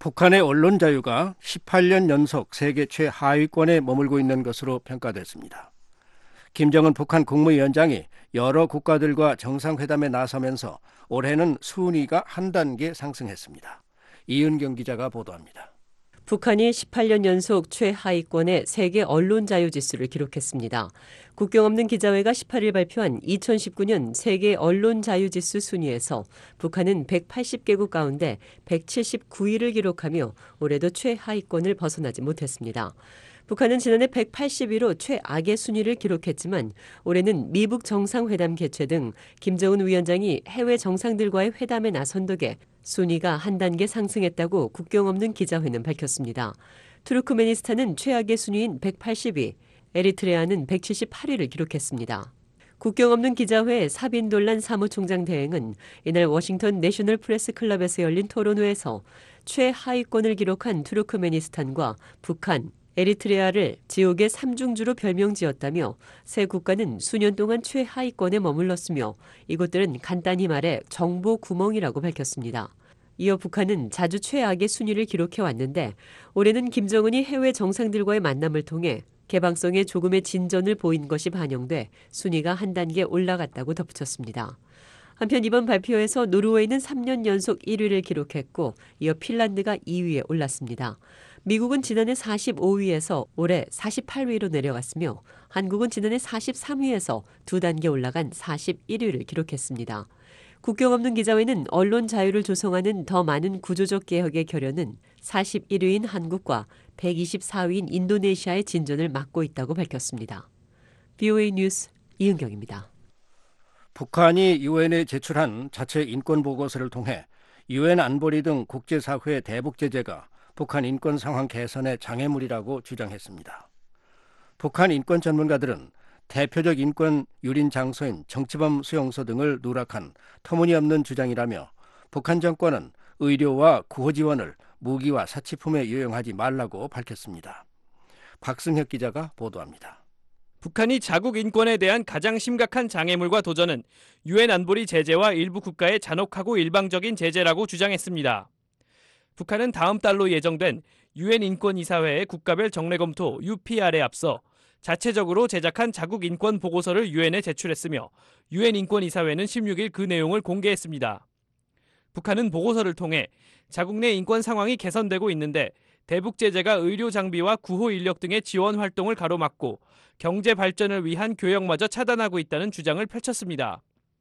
Speaker 4: 북한의 언론 자유가 십팔 년 연속 세계 최하위권에 머물고 있는 것으로 평가됐습니다. 김정은 북한 국무위원장이 여러 국가들과 정상회담에 나서면서 올해는 순위가 한 단계 상승했습니다. 이은경 기자가 보도합니다.
Speaker 18: 북한이 십팔 년 연속 최하위권의 세계 언론 자유 지수를 기록했습니다. 국경 없는 기자회가 십팔 일 발표한 이천십구 년 세계 언론 자유 지수 순위에서 북한은 백팔십 개국 가운데 백칠십구 위를 기록하며 올해도 최하위권을 벗어나지 못했습니다. 북한은 지난해 백팔십 위로 최악의 순위를 기록했지만 올해는 미북 정상회담 개최 등 김정은 위원장이 해외 정상들과의 회담에 나선 덕에 순위가 한 단계 상승했다고 국경 없는 기자회는 밝혔습니다. 투르크메니스탄은 최악의 순위인 백팔십 위, 에리트레아는 백칠십팔 위를 기록했습니다. 국경 없는 기자회 사빈돌란 사무총장 대행은 이날 워싱턴 내셔널 프레스 클럽에서 열린 토론회에서 최하위권을 기록한 투르크메니스탄과 북한, 에리트레아를 지옥의 삼중주로 별명지었다며 세 국가는 수년 동안 최하위권에 머물렀으며 이곳들은 간단히 말해 정보 구멍이라고 밝혔습니다. 이어 북한은 자주 최악의 순위를 기록해왔는데 올해는 김정은이 해외 정상들과의 만남을 통해 개방성에 조금의 진전을 보인 것이 반영돼 순위가 한 단계 올라갔다고 덧붙였습니다. 한편 이번 발표에서 노르웨이는 삼 년 연속 일 위를 기록했고 이어 핀란드가 이 위에 올랐습니다. 미국은 지난해 사십오 위에서 올해 사십팔 위로 내려갔으며 한국은 지난해 사십삼 위에서 두 단계 올라간 사십일 위를 기록했습니다. 국경 없는 기자회는 언론 자유를 조성하는 더 많은 구조적 개혁의 결연은 사십일 위인 한국과 백이십사 위인 인도네시아의 진전을 막고 있다고 밝혔습니다. 브이오에이 뉴스 이은경입니다.
Speaker 4: 북한이 유엔에 제출한 자체 인권 보고서를 통해 유엔 안보리 등 국제사회 대북 제재가 북한 인권 상황 개선의 장애물이라고 주장했습니다. 북한 인권 전문가들은 대표적 인권 유린 장소인 정치범 수용소 등을 누락한 터무니없는 주장이라며 북한 정권은 의료와 구호 지원을 무기와 사치품에 유용하지 말라고 밝혔습니다. 박승혁 기자가 보도합니다.
Speaker 19: 북한이 자국 인권에 대한 가장 심각한 장애물과 도전은 유엔 안보리 제재와 일부 국가의 잔혹하고 일방적인 제재라고 주장했습니다. 북한은 다음 달로 예정된 유엔 인권이사회의 국가별 정례 검토 유피알에 앞서 자체적으로 제작한 자국 인권 보고서를 유엔에 제출했으며 유엔 인권이사회는 십육 일 그 내용을 공개했습니다. 북한은 보고서를 통해 자국 내 인권 상황이 개선되고 있는데 대북 제재가 의료 장비와 구호 인력 등의 지원 활동을 가로막고 경제 발전을 위한 교역마저 차단하고 있다는 주장을 펼쳤습니다.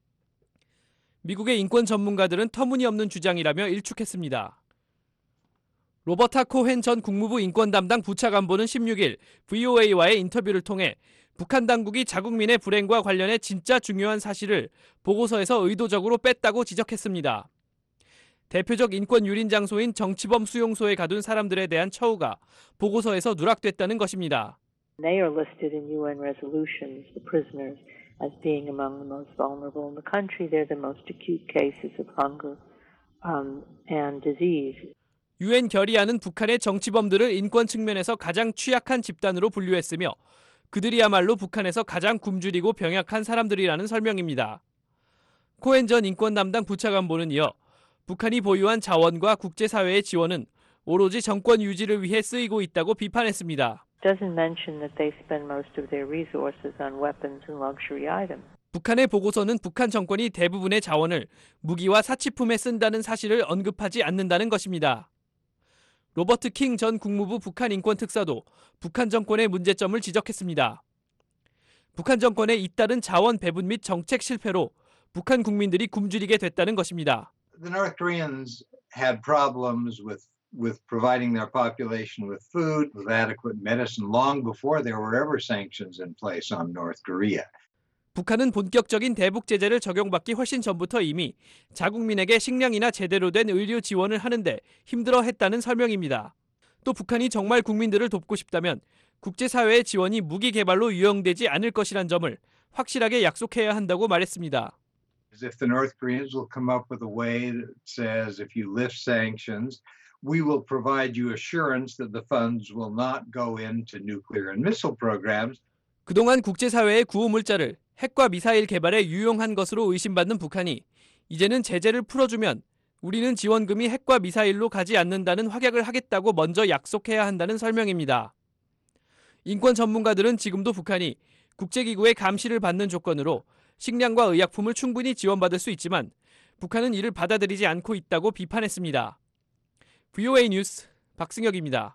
Speaker 19: 미국의 인권 전문가들은 터무니없는 주장이라며 일축했습니다. 로버타 코헨 전 국무부 인권 담당 부차관보는 십육 일 브이오에이와의 인터뷰를 통해 북한 당국이 자국민의 불행과 관련해 진짜 중요한 사실을 보고서에서 의도적으로 뺐다고 지적했습니다. 대표적 인권 유린 장소인 정치범 수용소에 가둔 사람들에 대한 처우가 보고서에서 누락됐다는 것입니다.
Speaker 20: They are listed in 유엔 resolutions, the prisoners, as being among the most vulnerable in the country. They're the most acute cases of hunger um, and disease.
Speaker 19: 유엔 결의안은 북한의 정치범들을 인권 측면에서 가장 취약한 집단으로 분류했으며 그들이야말로 북한에서 가장 굶주리고 병약한 사람들이라는 설명입니다. 코헨 전 인권 담당 부차관보는 이어 북한이 보유한 자원과 국제사회의 지원은 오로지 정권 유지를 위해 쓰이고 있다고 비판했습니다.
Speaker 20: Doesn't mention that they spend most of their resources on weapons and luxury items.
Speaker 19: 북한의 보고서는 북한 정권이 대부분의 자원을 무기와 사치품에 쓴다는 사실을 언급하지 않는다는 것입니다. 로버트 킹 전 국무부 북한 인권 특사도 북한 정권의 문제점을 지적했습니다. 북한 정권의 잇따른 자원 배분 및 정책 실패로 북한 국민들이 굶주리게 됐다는 것입니다.
Speaker 21: The North Koreans had problems with with providing their population with food, with adequate medicine long before there were ever sanctions in place on North Korea.
Speaker 19: 북한은 본격적인 대북 제재를 적용받기 훨씬 전부터 이미 자국민에게 식량이나 제대로 된 의료 지원을 하는데 힘들어했다는 설명입니다. 또 북한이 정말 국민들을 돕고 싶다면 국제사회의 지원이 무기 개발로 유용되지 않을 것이란 점을 확실하게 약속해야 한다고 말했습니다.
Speaker 21: If the North Koreans will come up with a way that says if you lift sanctions, we will provide you assurance that the funds will not go into nuclear and missile programs.
Speaker 19: 그동안 국제사회의 구호물자를 핵과 미사일 개발에 유용한 것으로 의심받는 북한이 이제는 제재를 풀어주면 우리는 지원금이 핵과 미사일로 가지 않는다는 확약을 하겠다고 먼저 약속해야 한다는 설명입니다. 인권 전문가들은 지금도 북한이 국제기구의 감시를 받는 조건으로 식량과 의약품을 충분히 지원받을 수 있지만 북한은 이를 받아들이지 않고 있다고 비판했습니다. 브이오에이 뉴스 박승혁입니다.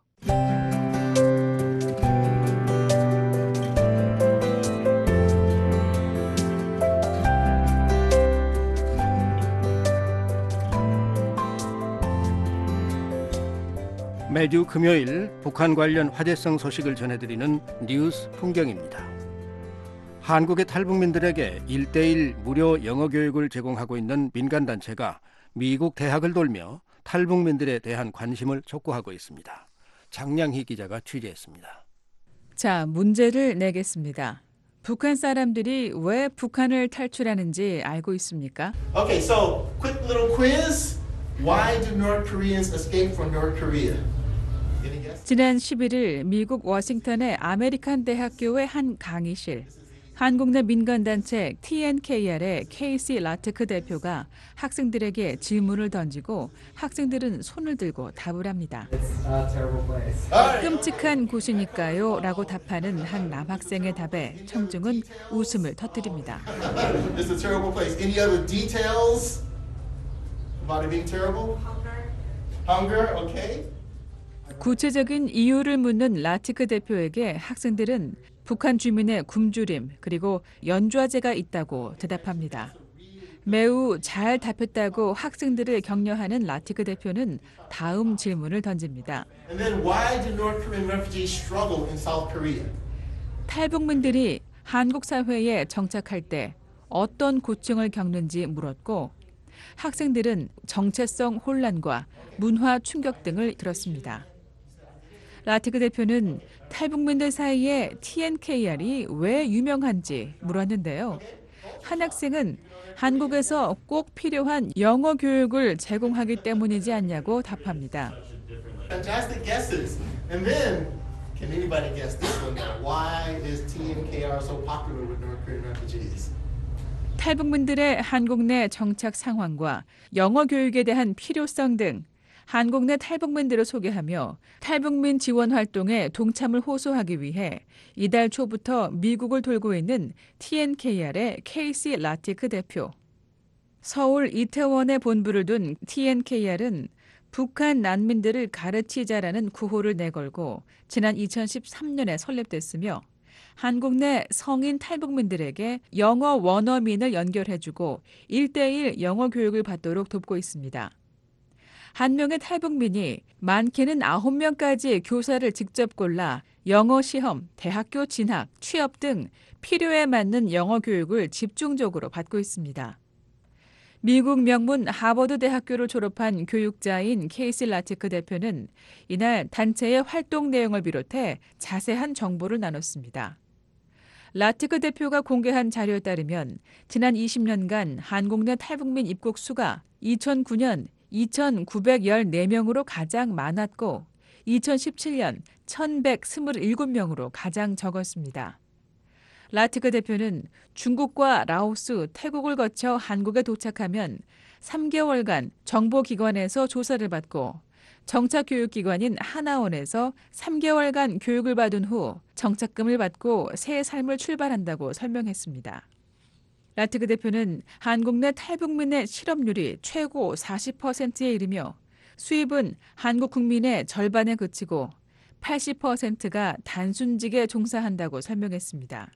Speaker 4: 매주 금요일 북한 관련 화제성 소식을 전해드리는 뉴스 풍경입니다. 한국의 탈북민들에게 일대일 무료 영어 교육을 제공하고 있는 민간단체가 미국 대학을 돌며 탈북민들에 대한 관심을 촉구하고 있습니다. 장량희 기자가 취재했습니다.
Speaker 1: 자, 문제를 내겠습니다. 북한 사람들이 왜 북한을 탈출하는지 알고 있습니까?
Speaker 22: Okay, so quick little quiz. Why do North Koreans escape from North Korea?
Speaker 1: 지난 십일 일 미국 워싱턴의 아메리칸 대학교의 한 강의실, 한국 내 민간단체 티엔케이알의 케이시 라트크 대표가 학생들에게 질문을 던지고 학생들은 손을 들고 답을 합니다. 끔찍한 곳이니까요 라고 답하는 한 남학생의 답에 청중은 웃음을 터뜨립니다.
Speaker 22: It's a terrible place. Any other details about it being terrible? Hunger, okay.
Speaker 1: 구체적인 이유를 묻는 라티크 대표에게 학생들은 북한 주민의 굶주림 그리고 연좌제가 있다고 대답합니다. 매우 잘 답했다고 학생들을 격려하는 라티크 대표는 다음 질문을 던집니다.
Speaker 22: And then why do North Korean refugees struggle in South Korea?
Speaker 1: 탈북민들이 한국 사회에 정착할 때 어떤 고충을 겪는지 물었고 학생들은 정체성 혼란과 문화 충격 등을 들었습니다. 라티크 대표는 탈북민들 사이에 티엔케이알이 왜 유명한지 물었는데요. 한 학생은 한국에서 꼭 필요한 영어 교육을 제공하기 때문이지 않냐고 답합니다.
Speaker 22: Fantastic guesses. And then, can anybody guess this one now? Why is T N K R so popular with North Korean refugees?
Speaker 1: 탈북민들의 한국 내 정착 상황과 영어 교육에 대한 필요성 등 한국 내 탈북민들을 소개하며 탈북민 지원 활동에 동참을 호소하기 위해 이달 초부터 미국을 돌고 있는 티엔케이알의 케이시 라티크 대표. 서울 이태원에 본부를 둔 티엔케이알은 북한 난민들을 가르치자라는 구호를 내걸고 지난 이천십삼 년에 설립됐으며 한국 내 성인 탈북민들에게 영어 원어민을 연결해주고 일대일 영어 교육을 받도록 돕고 있습니다. 한 명의 탈북민이 많게는 아홉 명까지 교사를 직접 골라 영어 시험, 대학교 진학, 취업 등 필요에 맞는 영어 교육을 집중적으로 받고 있습니다. 미국 명문 하버드 대학교를 졸업한 교육자인 케이시 라티크 대표는 이날 단체의 활동 내용을 비롯해 자세한 정보를 나눴습니다. 라티크 대표가 공개한 자료에 따르면 지난 이십 년간 한국 내 탈북민 입국 수가 이천구 년 이천구백십사 명으로 가장 많았고 이천십칠 년 천백이십칠 명으로 가장 적었습니다. 라티크 대표는 중국과 라오스, 태국을 거쳐 한국에 도착하면 삼 개월간 정보기관에서 조사를 받고 정착교육기관인 하나원에서 삼 개월간 교육을 받은 후 정착금을 받고 새 삶을 출발한다고 설명했습니다. 라티크 대표는 한국 내 탈북민의 실업률이 최고 사십 퍼센트에 이르며 수입은 한국 국민의 절반에 그치고 팔십 퍼센트가 단순직에 종사한다고 설명했습니다.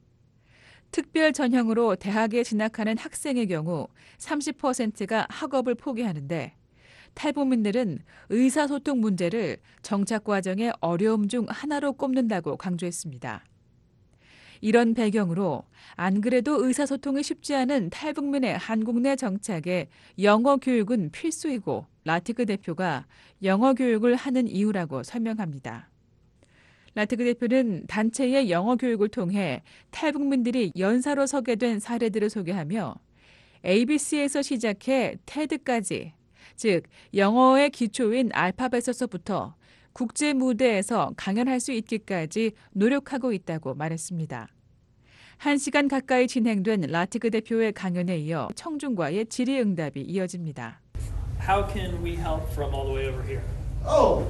Speaker 1: 특별 전형으로 대학에 진학하는 학생의 경우 삼십 퍼센트가 학업을 포기하는데 탈북민들은 의사소통 문제를 정착 과정의 어려움 중 하나로 꼽는다고 강조했습니다. 이런 배경으로 안 그래도 의사소통이 쉽지 않은 탈북민의 한국 내 정착에 영어 교육은 필수이고 라티크 대표가 영어 교육을 하는 이유라고 설명합니다. 라티크 대표는 단체의 영어 교육을 통해 탈북민들이 연사로 서게 된 사례들을 소개하며 에이비씨에서 시작해 테드까지, 즉 영어의 기초인 알파벳에서부터 국제 무대에서 강연할 수 있기까지 노력하고 있다고 말했습니다. 한 시간 가까이 진행된 라티크 대표의 강연에 이어 청중과의 질의응답이 이어집니다.
Speaker 2: how can we help from all the way over here?
Speaker 22: Oh.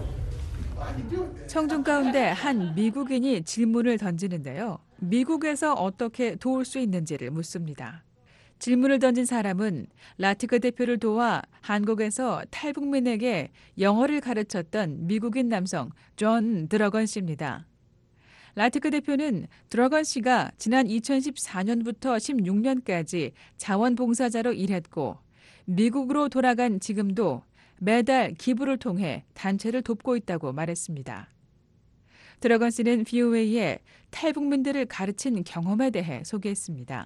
Speaker 1: 청중 가운데 한 미국인이 질문을 던지는데요. 미국에서 어떻게 도울 수 있는지를 묻습니다. 질문을 던진 사람은 라티그 대표를 도와 한국에서 탈북민에게 영어를 가르쳤던 미국인 남성 존 드러건 씨입니다. 라티그 대표는 드러건 씨가 지난 이천십사 년부터 십육 년까지 자원봉사자로 일했고 미국으로 돌아간 지금도 매달 기부를 통해 단체를 돕고 있다고 말했습니다. 드러건 씨는 브이오에이에 탈북민들을 가르친 경험에 대해 소개했습니다.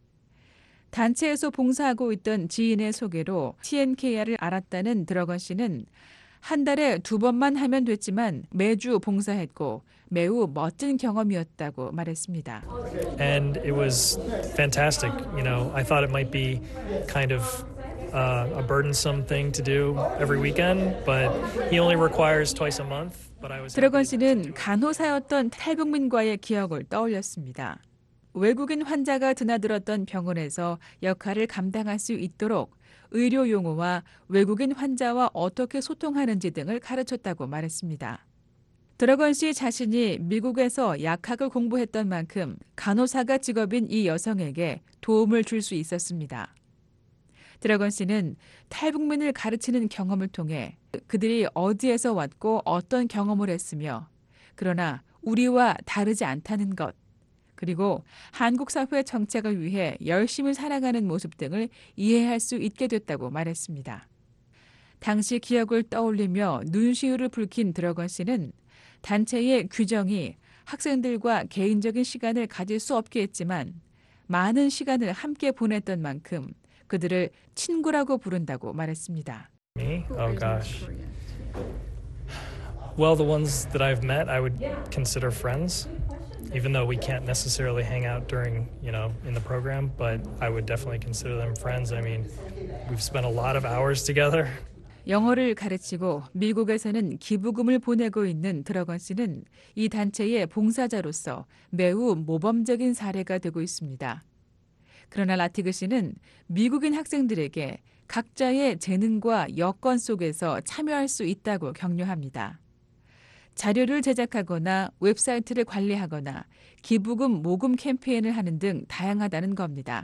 Speaker 1: 단체에서 봉사하고 있던 지인의 소개로 티엔케이알을 알았다는 드러건 씨는 한 달에 두 번만 하면 됐지만 매주 봉사했고 매우 멋진 경험이었다고 말했습니다.
Speaker 2: And it was fantastic. You know, I thought it might be kind of uh, a burdensome thing to do every weekend, but he only requires twice a month. But I was
Speaker 1: 드러건 씨는 간호사였던 탈북민과의 기억을 떠올렸습니다. 외국인 환자가 드나들었던 병원에서 역할을 감당할 수 있도록 의료 용어와 외국인 환자와 어떻게 소통하는지 등을 가르쳤다고 말했습니다. 드러건 씨 자신이 미국에서 약학을 공부했던 만큼 간호사가 직업인 이 여성에게 도움을 줄 수 있었습니다. 드러건 씨는 탈북민을 가르치는 경험을 통해 그들이 어디에서 왔고 어떤 경험을 했으며 그러나 우리와 다르지 않다는 것, 그리고 한국 사회 정착을 위해 열심히 살아가는 모습 등을 이해할 수 있게 됐다고 말했습니다. 당시 기억을 떠올리며 눈시울을 붉힌 드러건 씨는 단체의 규정이 학생들과 개인적인 시간을 가질 수 없게 했지만 많은 시간을 함께 보냈던 만큼 그들을 친구라고 부른다고 말했습니다.
Speaker 2: Me? Oh gosh. Well, the ones that I've met, I would consider friends. Even though we can't necessarily hang out during, you know, in the program, but I would definitely consider them friends. I mean, we've spent a lot of hours together.
Speaker 1: 영어를 가르치고 미국에서는 기부금을 보내고 있는 드러건 씨는 이 단체의 봉사자로서 매우 모범적인 사례가 되고 있습니다. 그러나 라티그 씨는 미국인 학생들에게 각자의 재능과 여건 속에서 참여할 수 있다고 격려합니다. 자료를 제작하거나 웹사이트를 관리하거나 기부금 모금 캠페인을 하는 등 다양하다는 겁니다.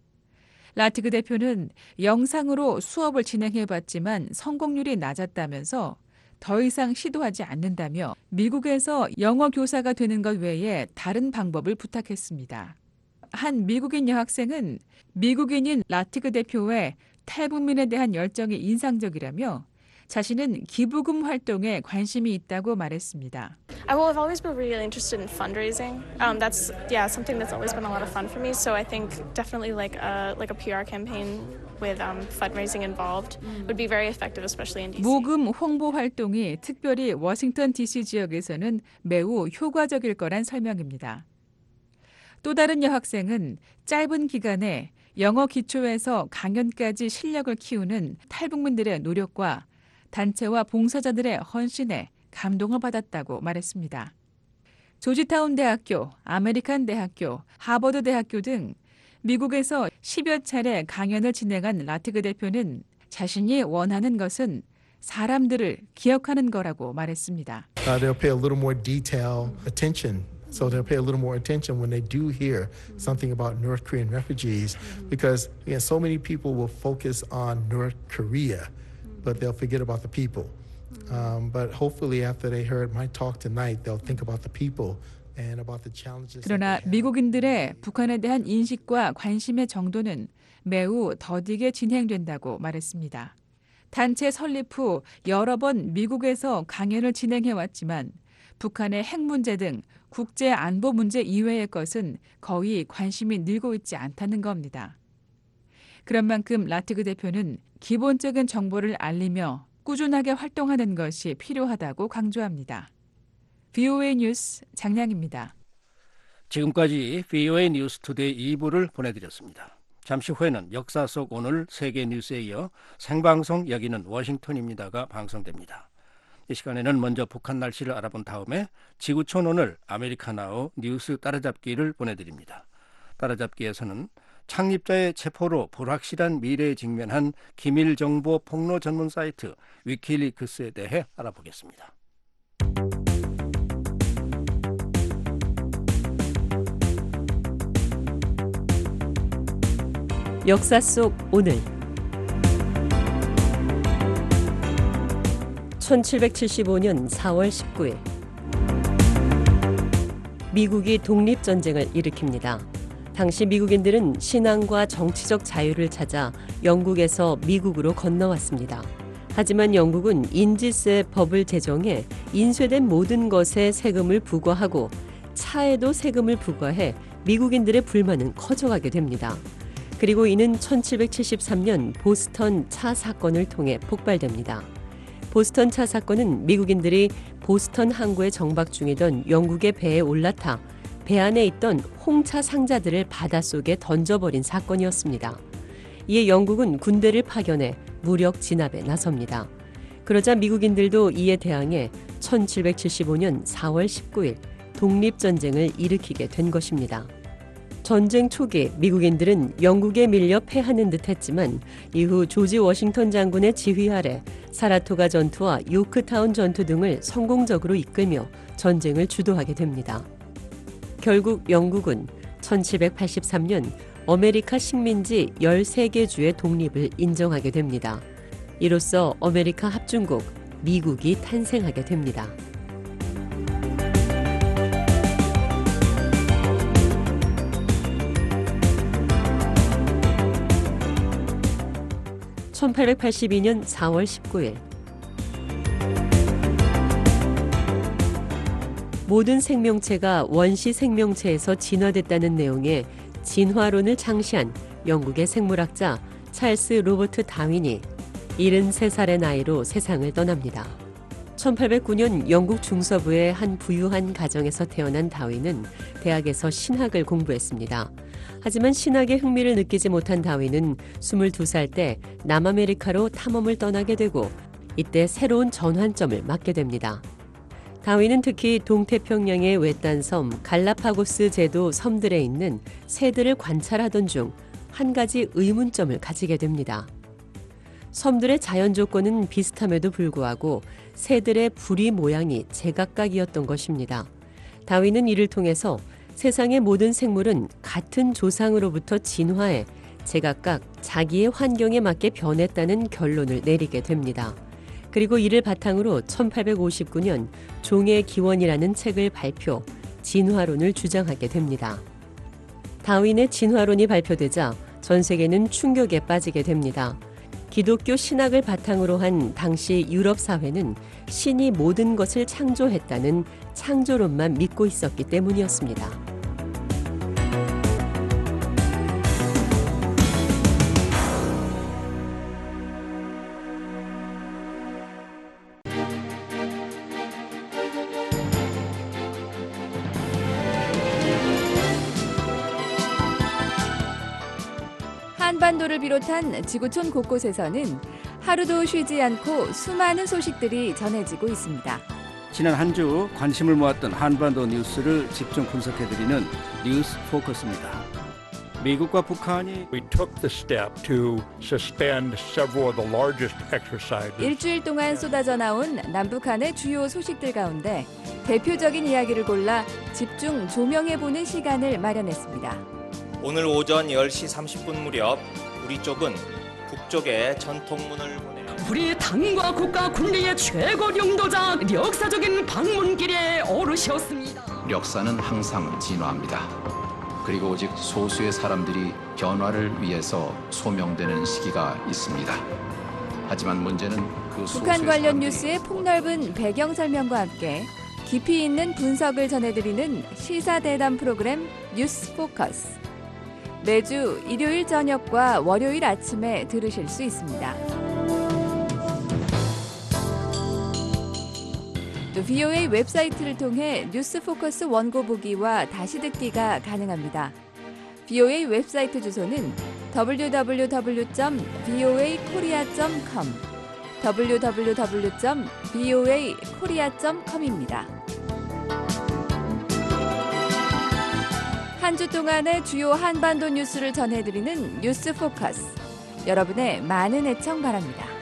Speaker 1: 라티그 대표는 영상으로 수업을 진행해봤지만 성공률이 낮았다면서 더 이상 시도하지 않는다며 미국에서 영어 교사가 되는 것 외에 다른 방법을 부탁했습니다. 한 미국인 여학생은 미국인인 라티그 대표의 탈북민에 대한 열정이 인상적이라며 자신은 기부금 활동에 관심이 있다고 말했습니다.
Speaker 3: Well, I've always been really interested in fundraising. Um, that's yeah, something that's always been a lot of fun for me. So I think definitely like a like a 피알 campaign with um, fundraising involved would be very effective, especially in 디씨.
Speaker 1: 모금 홍보 활동이 특별히 워싱턴 디씨 지역에서는 매우 효과적일 거란 설명입니다. 또 다른 여학생은 짧은 기간에 영어 기초에서 강연까지 실력을 키우는 탈북민들의 노력과 단체와 봉사자들의 헌신에 감동을 받았다고 말했습니다. 조지타운 대학교, 아메리칸 대학교, 하버드 대학교 등 미국에서 십여 차례 강연을 진행한 라티그 대표는 자신이 원하는 것은 사람들을 기억하는 거라고 말했습니다.
Speaker 23: Uh, they'll pay a little more detailed attention. So they'll pay a little more attention when they do hear something about North Korean refugees because again, so many people will focus on North Korea, but they'll forget about the people. Um, but hopefully after they heard my talk tonight, they'll think about the people and about the challenges.
Speaker 1: 그러나 미국인들의 북한에 대한 인식과 관심의 정도는 매우 더디게 진행된다고 말했습니다. 단체 설립 후 여러 번 미국에서 강연을 진행해왔지만 북한의 핵 문제 등 국제 안보 문제 이외의 것은 거의 관심이 늘고 있지 않다는 겁니다. 그런 만큼 라티그 대표는 기본적인 정보를 알리며 꾸준하게 활동하는 것이 필요하다고 강조합니다. 브이오에이 뉴스 장량입니다.
Speaker 4: 지금까지 브이오에이 뉴스 투데이 이 부를 보내드렸습니다. 잠시 후에는 역사 속 오늘 세계 뉴스에 이어 생방송 여기는 워싱턴입니다가 방송됩니다. 이 시간에는 먼저 북한 날씨를 알아본 다음에 지구촌 오늘 아메리카나우 뉴스 따라잡기를 보내드립니다. 따라잡기에서는 창립자의 체포로 불확실한 미래에 직면한 기밀 정보 폭로 전문 사이트 위키리크스에 대해 알아보겠습니다.
Speaker 18: 역사 속 오늘 천칠백칠십오년 사월 십구일 미국이 독립전쟁을 일으킵니다. 당시 미국인들은 신앙과 정치적 자유를 찾아 영국에서 미국으로 건너왔습니다. 하지만 영국은 인지세 법을 제정해 인쇄된 모든 것에 세금을 부과하고 차에도 세금을 부과해 미국인들의 불만은 커져가게 됩니다. 그리고 이는 천칠백칠십삼년 보스턴 차 사건을 통해 폭발됩니다. 보스턴 차 사건은 미국인들이 보스턴 항구에 정박 중이던 영국의 배에 올라타 배 안에 있던 홍차 상자들을 바닷속에 던져버린 사건이었습니다. 이에 영국은 군대를 파견해 무력 진압에 나섭니다. 그러자 미국인들도 이에 대항해 천칠백칠십오년 사월 십구일 독립전쟁을 일으키게 된 것입니다. 전쟁 초기 미국인들은 영국에 밀려 패하는 듯했지만 이후 조지 워싱턴 장군의 지휘 아래 사라토가 전투와 요크타운 전투 등을 성공적으로 이끌며 전쟁을 주도하게 됩니다. 결국 영국은 천칠백팔십삼년 아메리카 식민지 열세 개 주의 독립을 인정하게 됩니다. 이로써 아메리카 합중국 미국이 탄생하게 됩니다. 천팔백팔십이년 사월 십구일 모든 생명체가 원시 생명체에서 진화됐다는 내용의 진화론을 창시한 영국의 생물학자 찰스 로버트 다윈이 칠십삼 살의 나이로 세상을 떠납니다. 천팔백구년 영국 중서부의 한 부유한 가정에서 태어난 다윈은 대학에서 신학을 공부했습니다. 하지만 신학에 흥미를 느끼지 못한 다윈은 스물두 살 때 남아메리카로 탐험을 떠나게 되고 이때 새로운 전환점을 맞게 됩니다. 다윈은 특히 동태평양의 외딴 섬 갈라파고스 제도 섬들에 있는 새들을 관찰하던 중 한 가지 의문점을 가지게 됩니다. 섬들의 자연 조건은 비슷함에도 불구하고 새들의 부리 모양이 제각각이었던 것입니다. 다윈은 이를 통해서 세상의 모든 생물은 같은 조상으로부터 진화해 제각각 자기의 환경에 맞게 변했다는 결론을 내리게 됩니다. 그리고 이를 바탕으로 천팔백오십구년 종의 기원이라는 책을 발표, 진화론을 주장하게 됩니다. 다윈의 진화론이 발표되자 전 세계는 충격에 빠지게 됩니다. 기독교 신학을 바탕으로 한 당시 유럽 사회는 신이 모든 것을 창조했다는 창조론만 믿고 있었기 때문이었습니다.
Speaker 7: 한반도를 비롯한 지구촌 곳곳에서는 하루도 쉬지 않고 수많은 소식들이 전해지고 있습니다.
Speaker 4: 지난 한 주 관심을 모았던 한반도 뉴스를 집중 분석해드리는 뉴스 포커스입니다. 미국과 북한이
Speaker 8: We took the step to suspend several of the largest exercises.
Speaker 7: 일주일 동안 쏟아져 나온 남북한의 주요 소식들 가운데 대표적인 이야기를 골라 집중 조명해보는 시간을 마련했습니다.
Speaker 9: 오늘 오전 열 시 삼십 분 무렵 우리 쪽은 북쪽에 전통문을 보내요.
Speaker 10: 우리 당과 국가 군리의 최고領導자 역사적인 방문길에 오르셨습니다.
Speaker 24: 역사는 항상 진화합니다. 그리고 오직 소수의 사람들이 변화를 위해서 소명되는 시기가 있습니다. 하지만 문제는 그 소수의
Speaker 7: 북한 관련
Speaker 24: 사람들이
Speaker 7: 뉴스의 폭넓은 배경 설명과 함께 깊이 있는 분석을 전해드리는 시사대담 프로그램 뉴스 포커스. 매주 일요일 저녁과 월요일 아침에 들으실 수 있습니다. 또 브이오에이 웹사이트를 통해 뉴스 포커스 원고 보기와 다시 듣기가 가능합니다. 브이오에이 웹사이트 주소는 더블유 더블유 더블유 점 브이오에이 코리아 점 컴 더블유 더블유 더블유 점 브이오에이 코리아 점 컴입니다. 한 주 동안의 주요 한반도 뉴스를 전해드리는 뉴스 포커스. 여러분의 많은 애청 바랍니다.